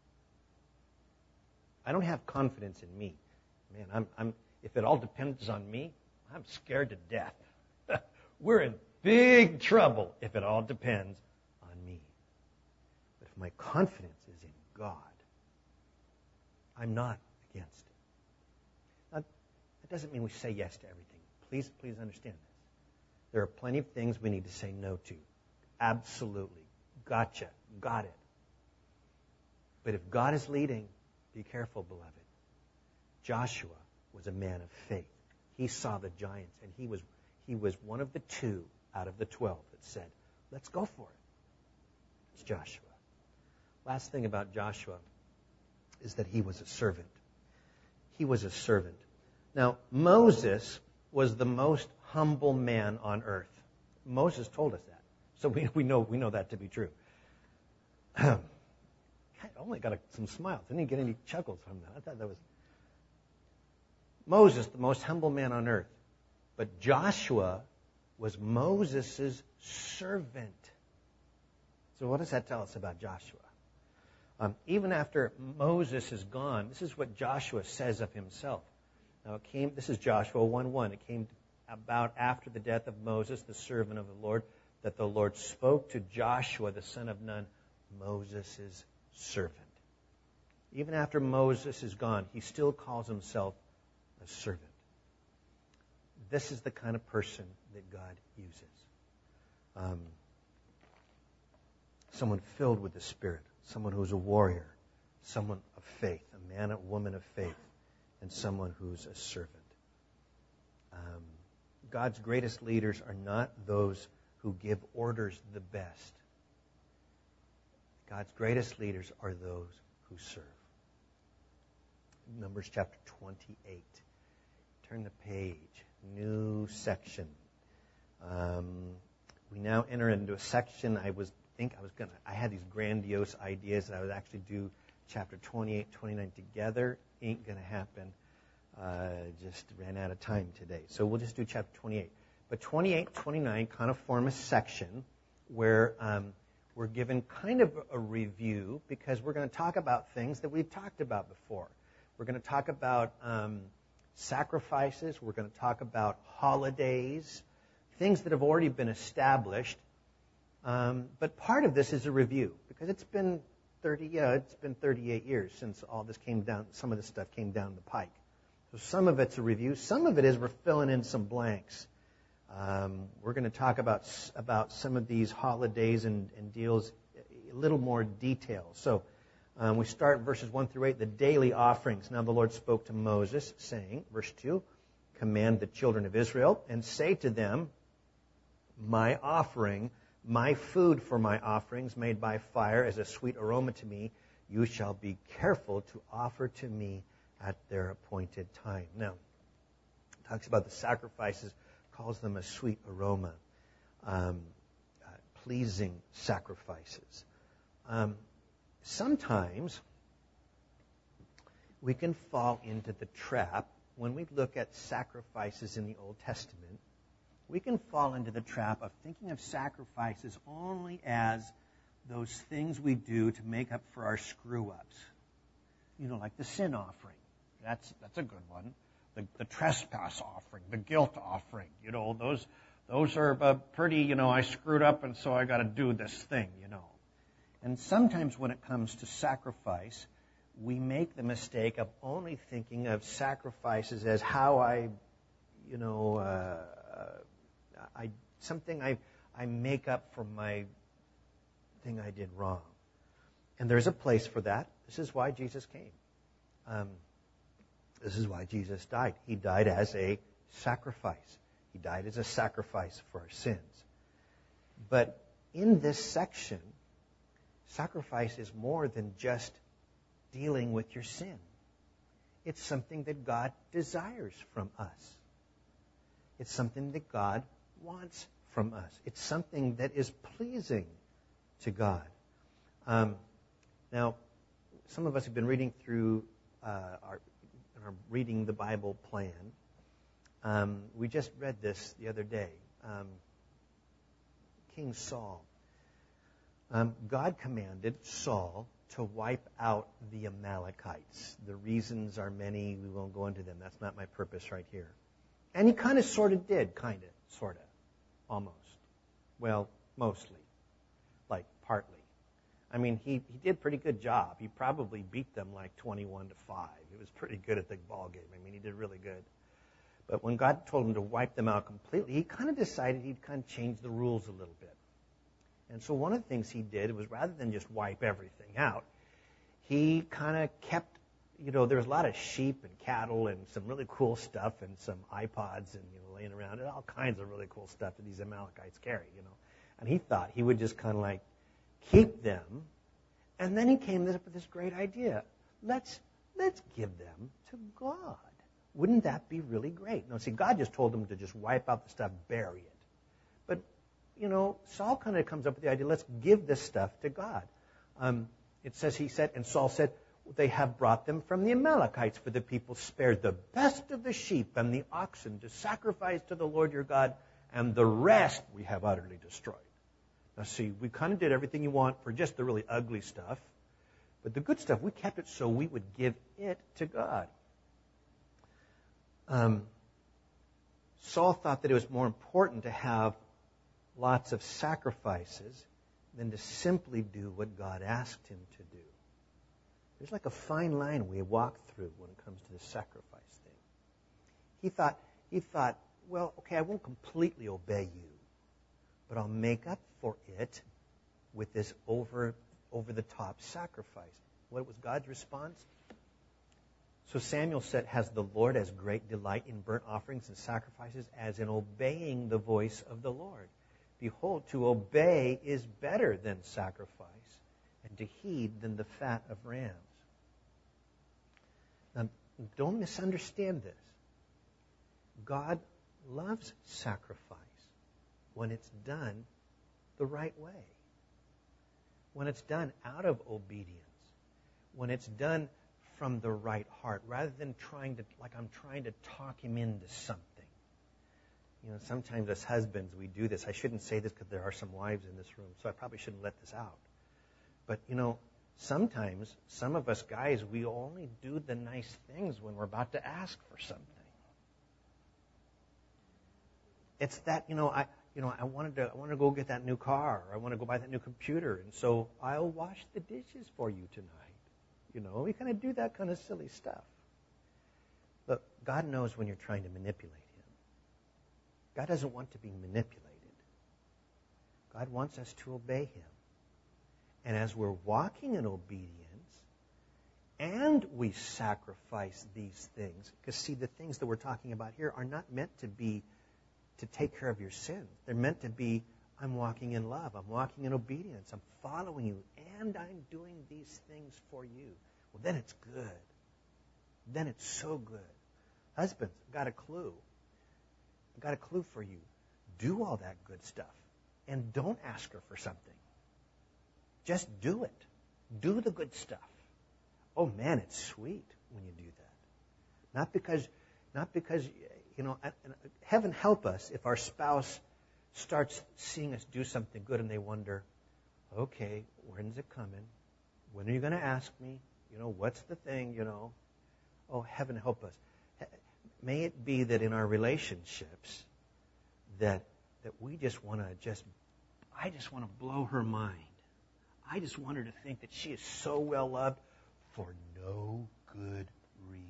I don't have confidence in me. Man, I'm, I'm, if it all depends on me, I'm scared to death. We're in big trouble if it all depends on me. But if my confidence is in God, I'm not against it. Now, that doesn't mean we say yes to everything. Please, please understand this. There are plenty of things we need to say no to. Absolutely. Gotcha. Got it. But if God is leading, be careful, beloved. Joshua was a man of faith. He saw the giants, and he was he was one of the two out of the twelve that said, let's go for it. It's Joshua. Last thing about Joshua is that he was a servant. He was a servant. Now, Moses was the most humble man on earth. Moses told us that. So we, we know we know that to be true. I only got a, some smiles. I didn't get any chuckles from that. I thought that was... Moses, the most humble man on earth. But Joshua was Moses' servant. So what does that tell us about Joshua? Um, even after Moses is gone, this is what Joshua says of himself. Now, it came. This is Joshua one one. It came about after the death of Moses, the servant of the Lord, that the Lord spoke to Joshua, the son of Nun, Moses' servant. Even after Moses is gone, he still calls himself a servant. This is the kind of person that God uses. Um, someone filled with the Spirit, someone who's a warrior, someone of faith, a man, a woman of faith, and someone who's a servant. Um, God's greatest leaders are not those who give orders the best. God's greatest leaders are those who serve. Numbers chapter twenty-eight. Turn the page. New section. Um, we now enter into a section. I was think I was gonna. I had these grandiose ideas that I would actually do chapter twenty-eight, twenty-nine together. Ain't gonna happen. Uh, just ran out of time today, so we'll just do chapter twenty-eight. But twenty-eight, twenty-nine kind of form a section where um, we're given kind of a review because we're going to talk about things that we've talked about before. We're going to talk about um, sacrifices. We're going to talk about holidays, things that have already been established. Um, but part of this is a review because it's been thirty, yeah, it's been thirty-eight years since all this came down. Some of this stuff came down the pike. So some of it's a review. Some of it is we're filling in some blanks. Um, we're going to talk about about some of these holidays and, and deals a little more detail. So. Um, we start verses one through eight, the daily offerings. Now the Lord spoke to Moses, saying, verse two, command the children of Israel, and say to them, my offering, my food for my offerings made by fire as a sweet aroma to me, you shall be careful to offer to me at their appointed time. Now, it talks about the sacrifices, calls them a sweet aroma, um, uh, pleasing sacrifices. Um, Sometimes we can fall into the trap when we look at sacrifices in the Old Testament. We can fall into the trap of thinking of sacrifices only as those things we do to make up for our screw-ups. You know, like the sin offering. That's that's a good one. The, the trespass offering, the guilt offering. You know, those those are uh, pretty. You know, I screwed up, and so I got to do this thing. You know. And sometimes when it comes to sacrifice, we make the mistake of only thinking of sacrifices as how I, you know, uh, I something I I make up for my thing I did wrong. And there's a place for that. This is why Jesus came. Um, this is why Jesus died. He died as a sacrifice. He died as a sacrifice for our sins. But in this section, sacrifice is more than just dealing with your sin. It's something that God desires from us. It's something that God wants from us. It's something that is pleasing to God. Um, now, some of us have been reading through uh, our, our reading the Bible plan. Um, we just read this the other day. Um, King Saul. Um, God commanded Saul to wipe out the Amalekites. The reasons are many. We won't go into them. That's not my purpose right here. And he kind of sort of did, kind of, sort of, almost. Well, mostly, like partly. I mean, he, he did a pretty good job. He probably beat them like twenty-one to five. He was pretty good at the ball game. I mean, he did really good. But when God told him to wipe them out completely, he kind of decided he'd kind of change the rules a little bit. And so one of the things he did was, rather than just wipe everything out, he kind of kept, you know, there was a lot of sheep and cattle and some really cool stuff and some iPods and, you know, laying around and all kinds of really cool stuff that these Amalekites carry, you know. And he thought he would just kind of like keep them. And then he came up with this great idea. Let's let's give them to God. Wouldn't that be really great? No, see, God just told them to just wipe out the stuff, bury it. But, you know, Saul kind of comes up with the idea, let's give this stuff to God. Um, it says, he said, and Saul said, they have brought them from the Amalekites, for the people spared the best of the sheep and the oxen to sacrifice to the Lord your God, and the rest we have utterly destroyed. Now see, we kind of did everything you want for just the really ugly stuff, but the good stuff, we kept it so we would give it to God. Um, Saul thought that it was more important to have lots of sacrifices than to simply do what God asked him to do. There's like a fine line we walk through when it comes to the sacrifice thing. He thought, he thought, well, okay, I won't completely obey you, but I'll make up for it with this over, over-the-top sacrifice. What was God's response? So Samuel said, has the Lord as great delight in burnt offerings and sacrifices as in obeying the voice of the Lord? Behold, to obey is better than sacrifice, and to heed than the fat of rams. Now, don't misunderstand this. God loves sacrifice when it's done the right way, when it's done out of obedience, when it's done from the right heart, rather than trying to, like I'm trying to talk him into something. You know, sometimes as husbands we do this. I shouldn't say this because there are some wives in this room, so I probably shouldn't let this out. But, you know, sometimes some of us guys, we only do the nice things when we're about to ask for something. It's that, you know, I, you know, I wanted to, I want to go get that new car, or I want to go buy that new computer, and so I'll wash the dishes for you tonight. You know, we kind of do that kind of silly stuff. But God knows when you're trying to manipulate him. God doesn't want to be manipulated. God wants us to obey him. And as we're walking in obedience, and we sacrifice these things, because see, the things that we're talking about here are not meant to be to take care of your sins. They're meant to be, I'm walking in love. I'm walking in obedience. I'm following you. And I'm doing these things for you. Well, then it's good. Then it's so good. Husbands, I've got a clue. I've got a clue for you. Do all that good stuff. And don't ask her for something. Just do it. Do the good stuff. Oh, man, it's sweet when you do that. Not because, not because, you know, heaven help us if our spouse starts seeing us do something good and they wonder, okay, when's it coming? When are you going to ask me? You know, what's the thing, you know? Oh, heaven help us. May it be that in our relationships that that we just want to just, I just want to blow her mind. I just want her to think that she is so well loved for no good reason.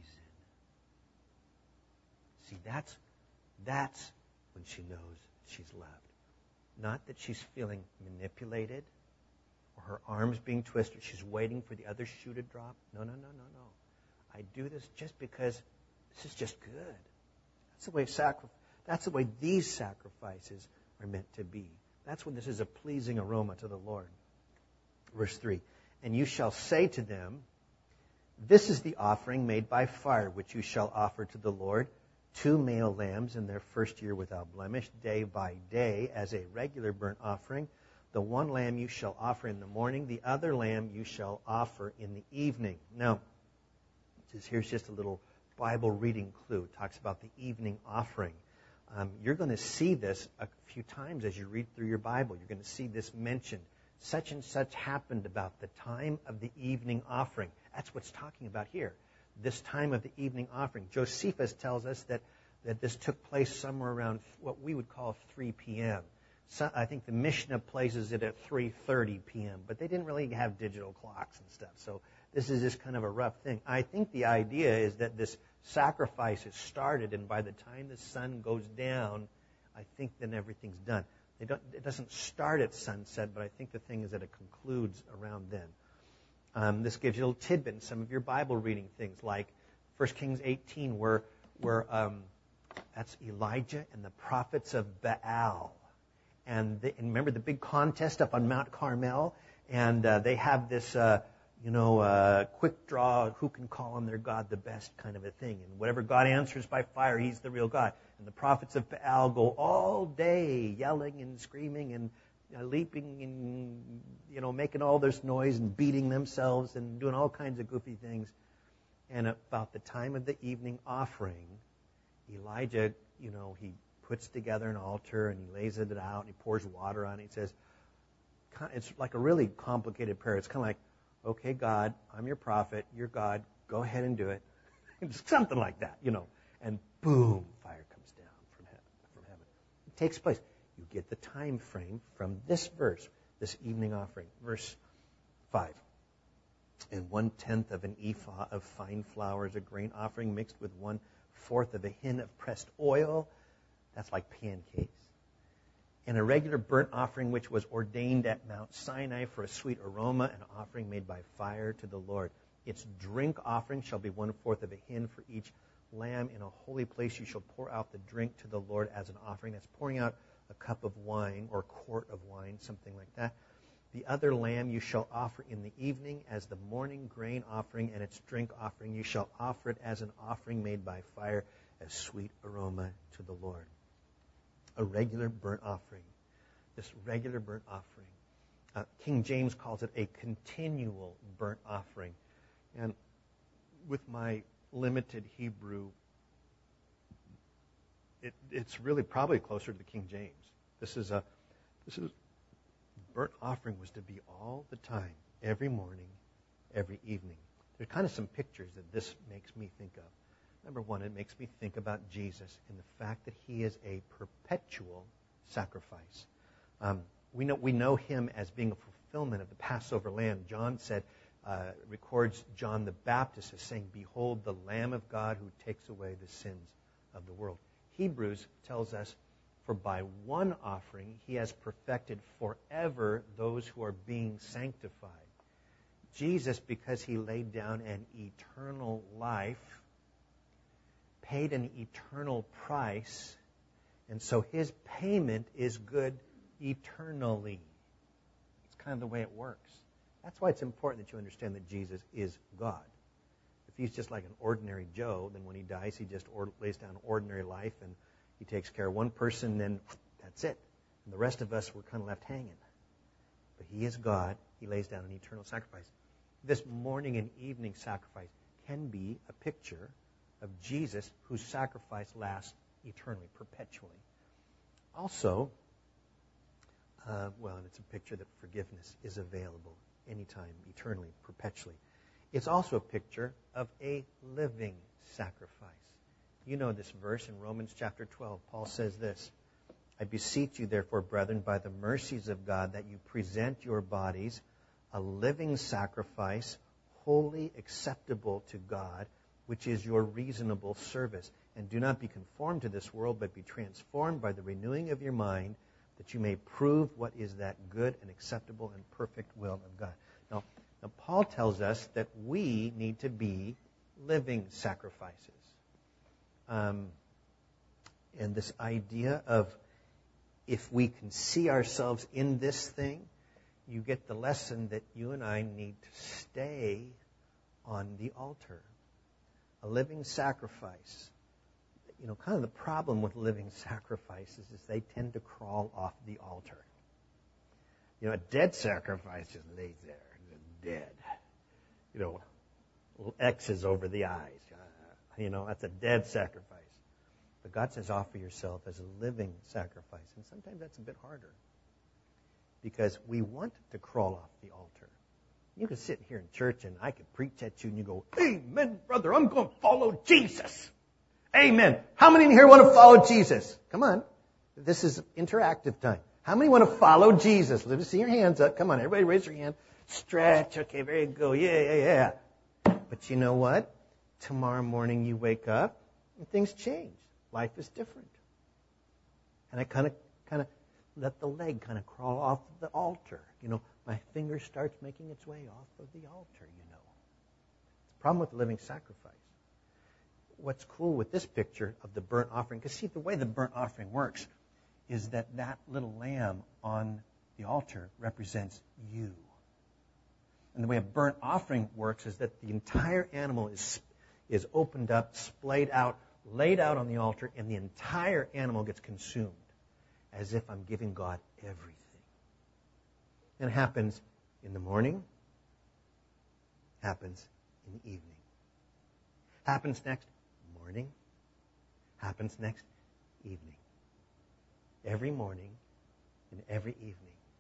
See, that's, that's when she knows she's loved. Not that she's feeling manipulated or her arms being twisted. She's waiting for the other shoe to drop. No, no, no, no, no. I do this just because this is just good. That's the way sacri- That's the way these sacrifices are meant to be. That's when this is a pleasing aroma to the Lord. Verse three, and you shall say to them, this is the offering made by fire, which you shall offer to the Lord, two male lambs in their first year without blemish, day by day, as a regular burnt offering. The one lamb you shall offer in the morning, the other lamb you shall offer in the evening. Now, here's just a little Bible reading clue. It talks about the evening offering. Um, you're going to see this a few times as you read through your Bible. You're going to see this mentioned. Such and such happened about the time of the evening offering. That's what's talking about here. This time of the evening offering. Josephus tells us that, that this took place somewhere around what we would call three p.m. So I think the Mishnah places it at three thirty p.m., but they didn't really have digital clocks and stuff. So this is just kind of a rough thing. I think the idea is that this sacrifice is started, and by the time the sun goes down, I think then everything's done. They don't, it doesn't start at sunset, but I think the thing is that it concludes around then. Um, this gives you a little tidbit in some of your Bible reading things, like First Kings eighteen, where, where um, that's Elijah and the prophets of Baal. And, they, and remember the big contest up on Mount Carmel? And uh, they have this, uh, you know, uh, quick draw, who can call on their God the best kind of a thing. And whatever God answers by fire, he's the real God. And the prophets of Baal go all day yelling and screaming and uh, leaping and, you know, making all this noise and beating themselves and doing all kinds of goofy things. And about the time of the evening offering, Elijah, you know, he puts together an altar and he lays it out and he pours water on it. He says, it's like a really complicated prayer. It's kind of like, okay, God, I'm your prophet, you're God, go ahead and do it. It's something like that, you know. And boom, fire comes down from heaven. From heaven. It takes place. You get the time frame from this verse, this evening offering. Verse five. And one-tenth of an ephah of fine flour is a grain offering mixed with one-fourth of a hin of pressed oil. That's like pancakes. And a regular burnt offering which was ordained at Mount Sinai for a sweet aroma, an offering made by fire to the Lord. Its drink offering shall be one-fourth of a hin for each lamb. In a holy place you shall pour out the drink to the Lord as an offering. That's pouring out a cup of wine or quart of wine, something like that. The other lamb you shall offer in the evening as the morning grain offering, and its drink offering you shall offer it as an offering made by fire, as sweet aroma to the Lord. A regular burnt offering. This regular burnt offering. Uh, King James calls it a continual burnt offering. And with my limited Hebrew, it, it's really probably closer to the King James. This is a this is burnt offering was to be all the time, every morning, every evening. There's kind of some pictures that this makes me think of. Number one, it makes me think about Jesus and the fact that he is a perpetual sacrifice. Um, we know we know him as being a fulfillment of the Passover lamb. John said, uh, records John the Baptist as saying, "Behold, the Lamb of God who takes away the sins of the world." Hebrews tells us, "For by one offering he has perfected forever those who are being sanctified." Jesus, because he laid down an eternal life, paid an eternal price, and so his payment is good eternally. It's kind of the way it works. That's why it's important that you understand that Jesus is God. If he's just like an ordinary Joe, then when he dies, he just or- lays down an ordinary life and he takes care of one person, then that's it. And the rest of us, we're kind of left hanging. But he is God. He lays down an eternal sacrifice. This morning and evening sacrifice can be a picture of Jesus, whose sacrifice lasts eternally, perpetually. Also, uh, well, and it's a picture that forgiveness is available anytime, eternally, perpetually. It's also a picture of a living sacrifice. You know this verse in Romans chapter twelve. Paul says this, "I beseech you, therefore, brethren, by the mercies of God, that you present your bodies a living sacrifice, wholly acceptable to God, which is your reasonable service. And do not be conformed to this world, but be transformed by the renewing of your mind, that you may prove what is that good and acceptable and perfect will of God. Now, now Paul tells us that we need to be living sacrifices. Um, and this idea of if we can see ourselves in this thing, you get the lesson that you and I need to stay on the altar. A living sacrifice. You know, kind of the problem with living sacrifices is they tend to crawl off the altar. You know, a dead sacrifice just lays there, dead. You know, little X's over the eyes. Uh, you know, that's a dead sacrifice. But God says offer yourself as a living sacrifice. And sometimes that's a bit harder. Because we want to crawl off the altar. You can sit here in church and I could preach at you and you go, amen, brother, I'm going to follow Jesus. Amen. How many in here want to follow Jesus? Come on. This is interactive time. How many want to follow Jesus? Let me see your hands up. Come on, everybody raise your hand. Stretch. Okay, there you go. Yeah, yeah, yeah. But you know what? Tomorrow morning you wake up and things change. Life is different. And I kind of, kind of let the leg kind of crawl off the altar. You know, my finger starts making its way off of the altar, you know. It's a problem with the living sacrifice. What's cool with this picture of the burnt offering, because see, the way the burnt offering works is that that little lamb on the altar represents you. And the way a burnt offering works is that the entire animal is is opened up, splayed out, laid out on the altar, and the entire animal gets consumed as if I'm giving God everything. And it happens in the morning, happens in the evening. Happens next morning, happens next evening. Every morning and every evening.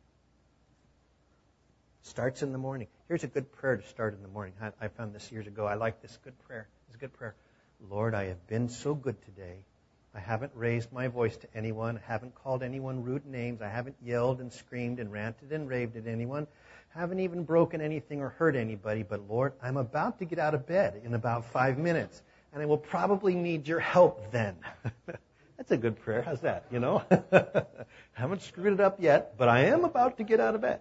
Starts in the morning. Here's a good prayer to start in the morning. I, I found this years ago. I like this good prayer. It's a good prayer. Lord, I have been so good today. I haven't raised my voice to anyone. I haven't called anyone rude names. I haven't yelled and screamed and ranted and raved at anyone. I haven't even broken anything or hurt anybody. But Lord, I'm about to get out of bed in about five minutes. And I will probably need your help then. That's a good prayer. How's that? You know? Haven't screwed it up yet, but I am about to get out of bed.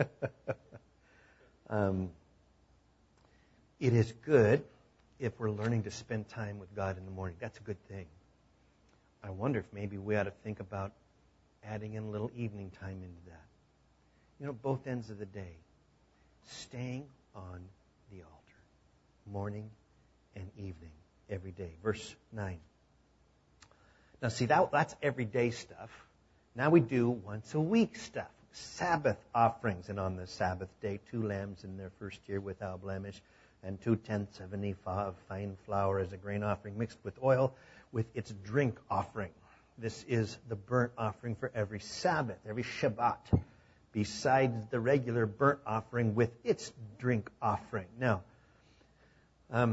um, it is good if we're learning to spend time with God in the morning. That's a good thing. I wonder if maybe we ought to think about adding in a little evening time into that. You know, both ends of the day. Staying on the altar. Morning and evening. Every day. Verse nine. Now see, that that's everyday stuff. Now we do once a week stuff. Sabbath offerings. And on the Sabbath day, two lambs in their first year without blemish, and two-tenths of an ephah of fine flour as a grain offering mixed with oil, with its drink offering. This is the burnt offering for every Sabbath, every Shabbat, besides the regular burnt offering with its drink offering. Now, um,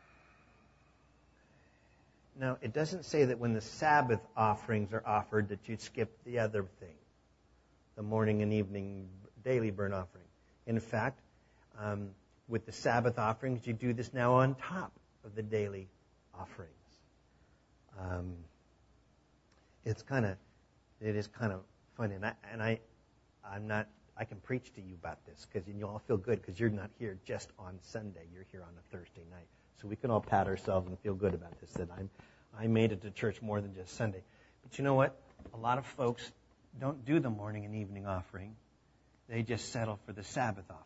now it doesn't say that when the Sabbath offerings are offered that you skip the other thing, the morning and evening daily burnt offering. In fact, um, with the Sabbath offerings, you do this now on top of the daily offerings. Um, it's kind of, it is kind of funny, and I, and I, I'm not, I can preach to you about this because you all feel good because you're not here just on Sunday. You're here on a Thursday night, so we can all pat ourselves and feel good about this. That I'm, I made it to church more than just Sunday. But you know what? A lot of folks don't do the morning and evening offering. They just settle for the Sabbath offering.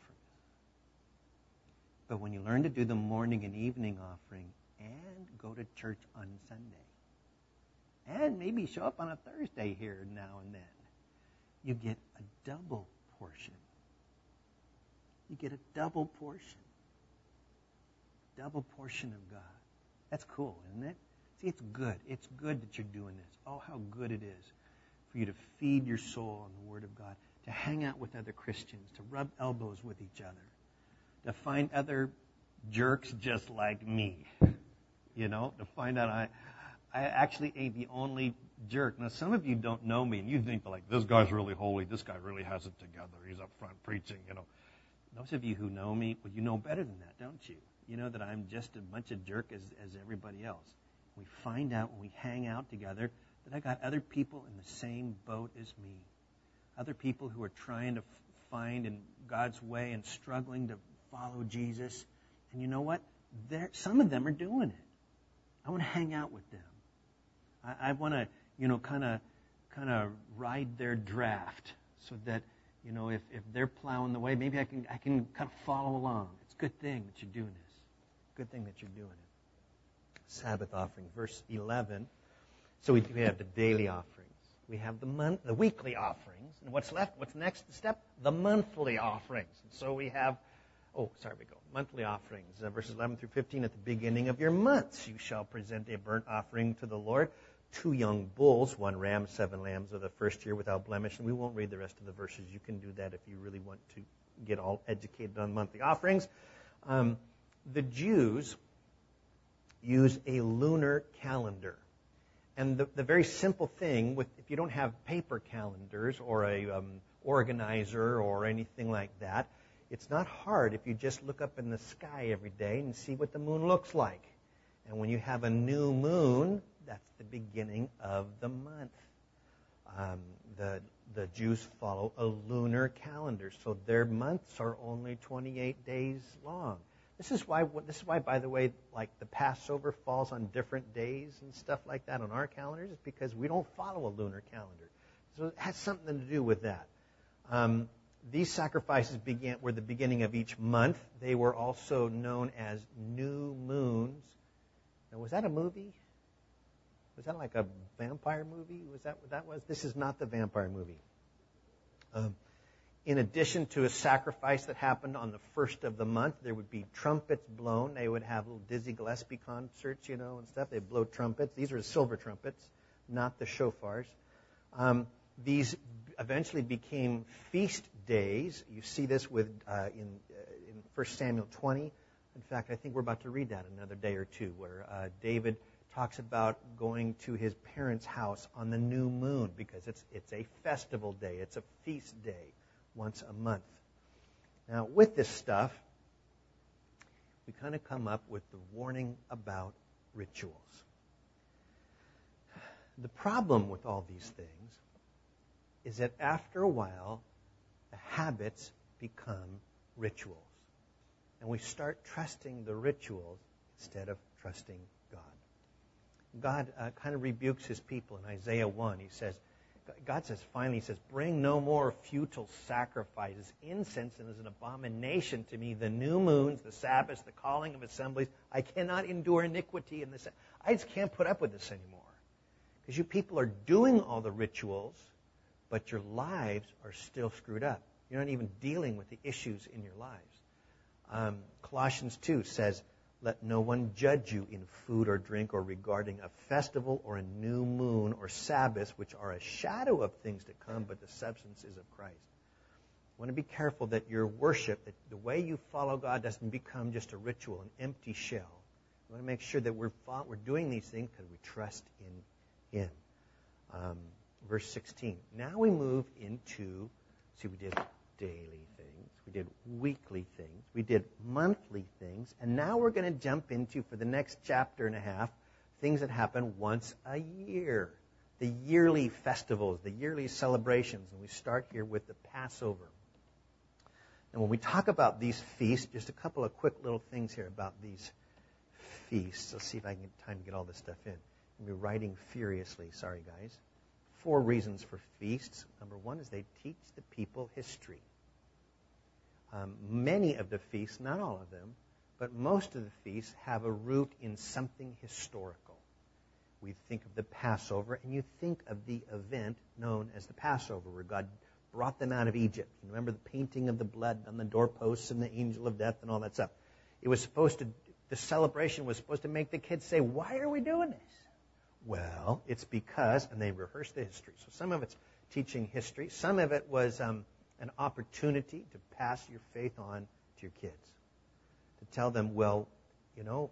But when you learn to do the morning and evening offering and go to church on Sunday, and maybe show up on a Thursday here now and then, you get a double portion. You get a double portion. Double portion of God. That's cool, isn't it? See, it's good. It's good that you're doing this. Oh, how good it is for you to feed your soul on the Word of God, to hang out with other Christians, to rub elbows with each other, to find other jerks just like me. You know, to find out I I actually ain't the only jerk. Now, some of you don't know me, and you think, like, this guy's really holy. This guy really has it together. He's up front preaching, you know. Those of you who know me, well, you know better than that, don't you? You know that I'm just a bunch of jerk as, as everybody else. We find out when we hang out together that I got other people in the same boat as me. Other people who are trying to f- find in God's way and struggling to follow Jesus. And you know what? They're, some of them are doing it. I want to hang out with them. I, I want to, you know, kind of kind of ride their draft so that, you know, if, if they're plowing the way, maybe I can I can kind of follow along. It's a good thing that you're doing this. Good thing that you're doing it. Sabbath offering, verse eleven. So we, we have the daily offerings. We have the month, the weekly offerings. And what's left? What's next step? The monthly offerings. And so we have, oh, sorry, we go. Monthly offerings, uh, verses eleven through fifteen. At the beginning of your months, you shall present a burnt offering to the Lord. Two young bulls, one ram, seven lambs of the first year without blemish. And we won't read the rest of the verses. You can do that if you really want to get all educated on monthly offerings. Um, the Jews use a lunar calendar. And the, the very simple thing, with if you don't have paper calendars or a um, organizer or anything like that, it's not hard if you just look up in the sky every day and see what the moon looks like. And when you have a new moon, that's the beginning of the month. Um, the the Jews follow a lunar calendar, so their months are only twenty-eight days long. This is why. This is why, by the way, like the Passover falls on different days and stuff like that on our calendars. It's because we don't follow a lunar calendar, so it has something to do with that. Um, these sacrifices began were the beginning of each month. They were also known as new moons. Now, was that a movie? Was that like a vampire movie? Was that what that was? This is not the vampire movie. Um, in addition to a sacrifice that happened on the first of the month, there would be trumpets blown. They would have little Dizzy Gillespie concerts, you know, and stuff. They'd blow trumpets. These are silver trumpets, not the shofars. Um, these eventually became feast days. You see this with uh, in uh, in First Samuel twenty. In fact, I think we're about to read that another day or two, where uh, David talks about going to his parents' house on the new moon because it's it's a festival day. It's a feast day once a month. Now, with this stuff, we kind of come up with the warning about rituals. The problem with all these things is that after a while, the habits become rituals. And we start trusting the rituals instead of trusting God. God uh, kind of rebukes his people in Isaiah one. He says, God says, finally, he says, bring no more futile sacrifices. Incense is an abomination to me. The new moons, the Sabbaths, the calling of assemblies. I cannot endure iniquity in this. I just can't put up with this anymore. Because you people are doing all the rituals, but your lives are still screwed up. You're not even dealing with the issues in your lives. Um, Colossians two says, let no one judge you in food or drink or regarding a festival or a new moon or Sabbaths, which are a shadow of things to come, but the substance is of Christ. You want to be careful that your worship, that the way you follow God doesn't become just a ritual, an empty shell. You want to make sure that we're we're doing these things because we trust in Him. Um, verse sixteen. Now we move into, see, we did daily things. We did weekly things. We did monthly things. And now we're going to jump into, for the next chapter and a half, things that happen once a year. The yearly festivals, the yearly celebrations. And we start here with the Passover. And when we talk about these feasts, just a couple of quick little things here about these feasts. Let's see if I can get time to get all this stuff in. I'm going to be writing furiously. Sorry, guys. Four reasons for feasts. Number one is they teach the people history. Um, many of the feasts, not all of them, but most of the feasts have a root in something historical. We think of the Passover, and you think of the event known as the Passover, where God brought them out of Egypt. You remember the painting of the blood on the doorposts and the angel of death and all that stuff. It was supposed to, the celebration was supposed to make the kids say, why are we doing this? Well, it's because, and they rehearsed the history. So some of it's teaching history. Some of it was um, an opportunity to pass your faith on to your kids. To tell them, well, you know,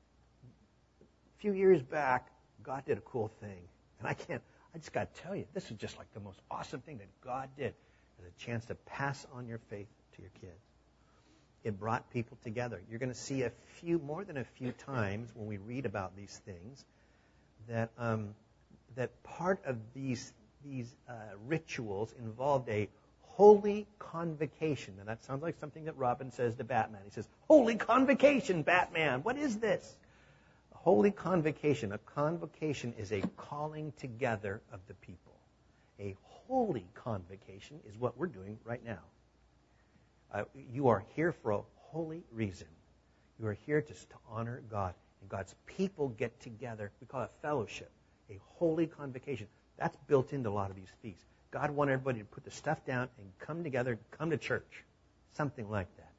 a few years back, God did a cool thing. And I can't, I just got to tell you, this is just like the most awesome thing that God did. As a chance to pass on your faith to your kids. It brought people together. You're going to see a few, more than a few times when we read about these things, that um, that part of these these uh, rituals involved a holy convocation. Now that sounds like something that Robin says to Batman. He says, "Holy convocation, Batman. What is this?" A holy convocation. A convocation is a calling together of the people. A holy convocation is what we're doing right now. Uh, you are here for a holy reason. You are here just to honor God. And God's people get together. We call it fellowship. A holy convocation. That's built into a lot of these feasts. God wanted everybody to put the stuff down and come together, come to church. Something like that.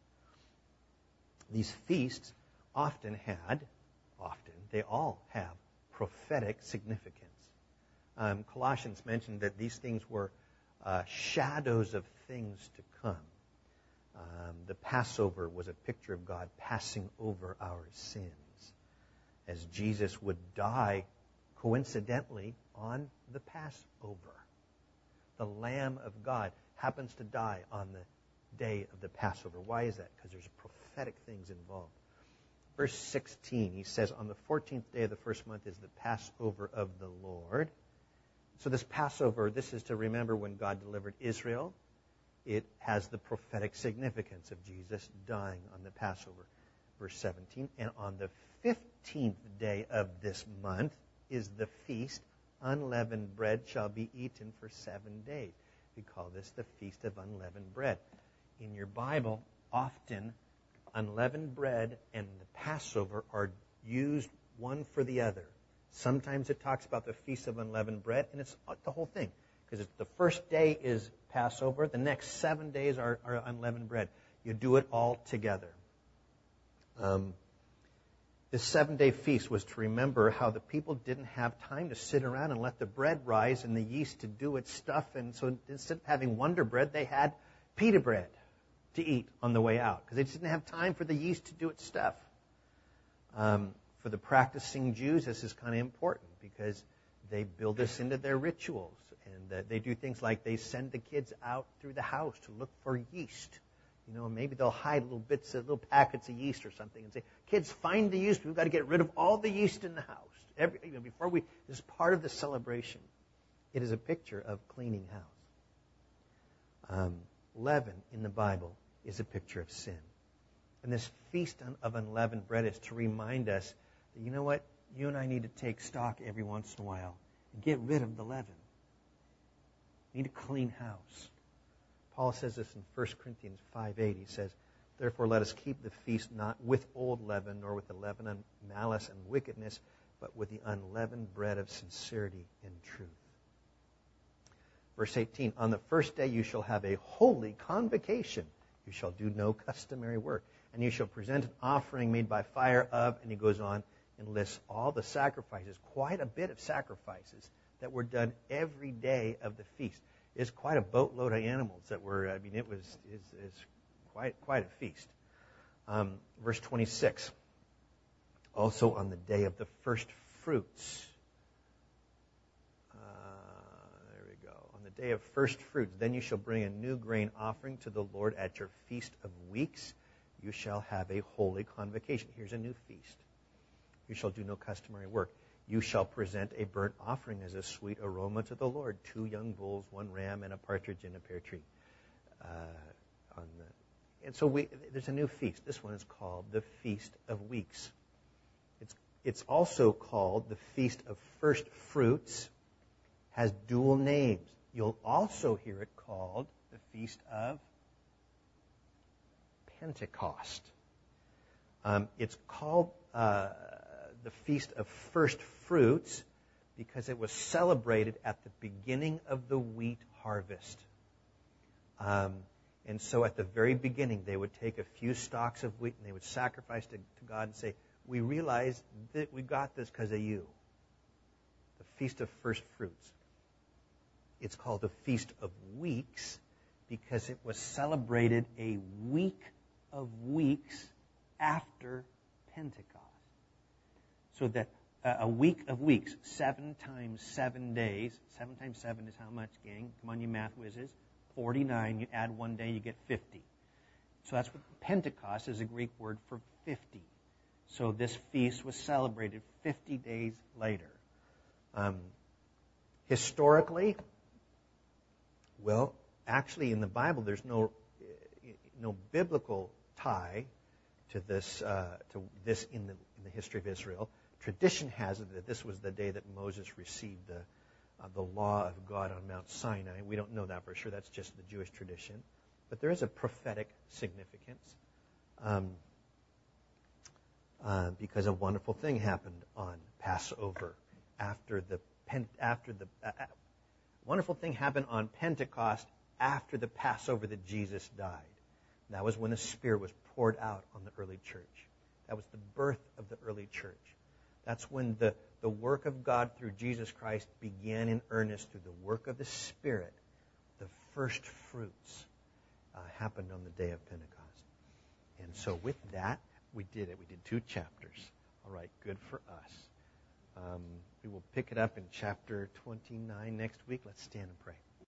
These feasts often had, often, they all have prophetic significance. Um, Colossians mentioned that these things were uh, shadows of things to come. Um, the Passover was a picture of God passing over our sins, as Jesus would die coincidentally on the Passover. The Lamb of God happens to die on the day of the Passover. Why is that? Because there's prophetic things involved. Verse sixteen, he says, on the fourteenth day of the first month is the Passover of the Lord. So this Passover, this is to remember when God delivered Israel. It has the prophetic significance of Jesus dying on the Passover. Verse seventeen, and on the fifteenth day of this month is the feast. Unleavened bread shall be eaten for seven days. We call this the Feast of Unleavened Bread. In your Bible, often unleavened bread and the Passover are used one for the other. Sometimes it talks about the Feast of Unleavened Bread, and it's the whole thing. Because the first day is Passover, the next seven days are, are unleavened bread. You do it all together. Um, this seven-day feast was to remember how the people didn't have time to sit around and let the bread rise and the yeast to do its stuff. And so instead of having Wonder Bread, they had pita bread to eat on the way out because they just didn't have time for the yeast to do its stuff. Um, for the practicing Jews, this is kind of important because they build this into their rituals. And uh, they do things like they send the kids out through the house to look for yeast. You know, maybe they'll hide little bits of little packets of yeast or something and say, kids, find the yeast. We've got to get rid of all the yeast in the house. Every, you know, before we, this is part of the celebration. It is a picture of cleaning house. Um, leaven in the Bible is a picture of sin. And this feast of unleavened bread is to remind us that, you know what, you and I need to take stock every once in a while and get rid of the leaven. We need a clean house. Paul says this in First Corinthians five eight. He says, therefore let us keep the feast not with old leaven, nor with the leaven of malice and wickedness, but with the unleavened bread of sincerity and truth. Verse eighteen, on the first day you shall have a holy convocation. You shall do no customary work. And you shall present an offering made by fire of, and he goes on and lists all the sacrifices, quite a bit of sacrifices that were done every day of the feast. It's quite a boatload of animals that were, I mean, it was is, is quite quite a feast. Um, verse twenty-six, also on the day of the first fruits. Uh, there we go. On the day of first fruits, then you shall bring a new grain offering to the Lord at your feast of weeks. You shall have a holy convocation. Here's a new feast. You shall do no customary work. You shall present a burnt offering as a sweet aroma to the Lord, two young bulls, one ram, and a partridge in a pear tree. Uh, on the, and so we, there's a new feast. This one is called the Feast of Weeks. It's, it's also called the Feast of First Fruits, has dual names. You'll also hear it called the Feast of Pentecost. Um, it's called uh, the Feast of First Fruits because it was celebrated at the beginning of the wheat harvest. Um, and so at the very beginning, they would take a few stalks of wheat and they would sacrifice to, to God and say, we realize that we got this because of you. The Feast of First Fruits. It's called the Feast of Weeks because it was celebrated a week of weeks after Pentecost. So that uh, a week of weeks, seven times seven days, seven times seven is how much, gang? Come on, you math whizzes. forty-nine, you add one day, you get fifty. So that's what Pentecost is, a Greek word for fifty. So this feast was celebrated fifty days later. Um, historically, well, actually in the Bible there's no no biblical tie to this uh, to this in the in the history of Israel. Tradition has it that this was the day that Moses received the uh, the law of God on Mount Sinai. We don't know that for sure. That's just the Jewish tradition. But there is a prophetic significance um, uh, because a wonderful thing happened on Passover after the Pen- after the uh, uh, wonderful thing happened on Pentecost after the Passover that Jesus died. That was when the Spirit was poured out on the early church. That was the birth of the early church. That's when the, the work of God through Jesus Christ began in earnest through the work of the Spirit. The first fruits uh, happened on the day of Pentecost. And so with that, we did it. We did two chapters. All right, good for us. Um, we will pick it up in chapter twenty-nine next week. Let's stand and pray.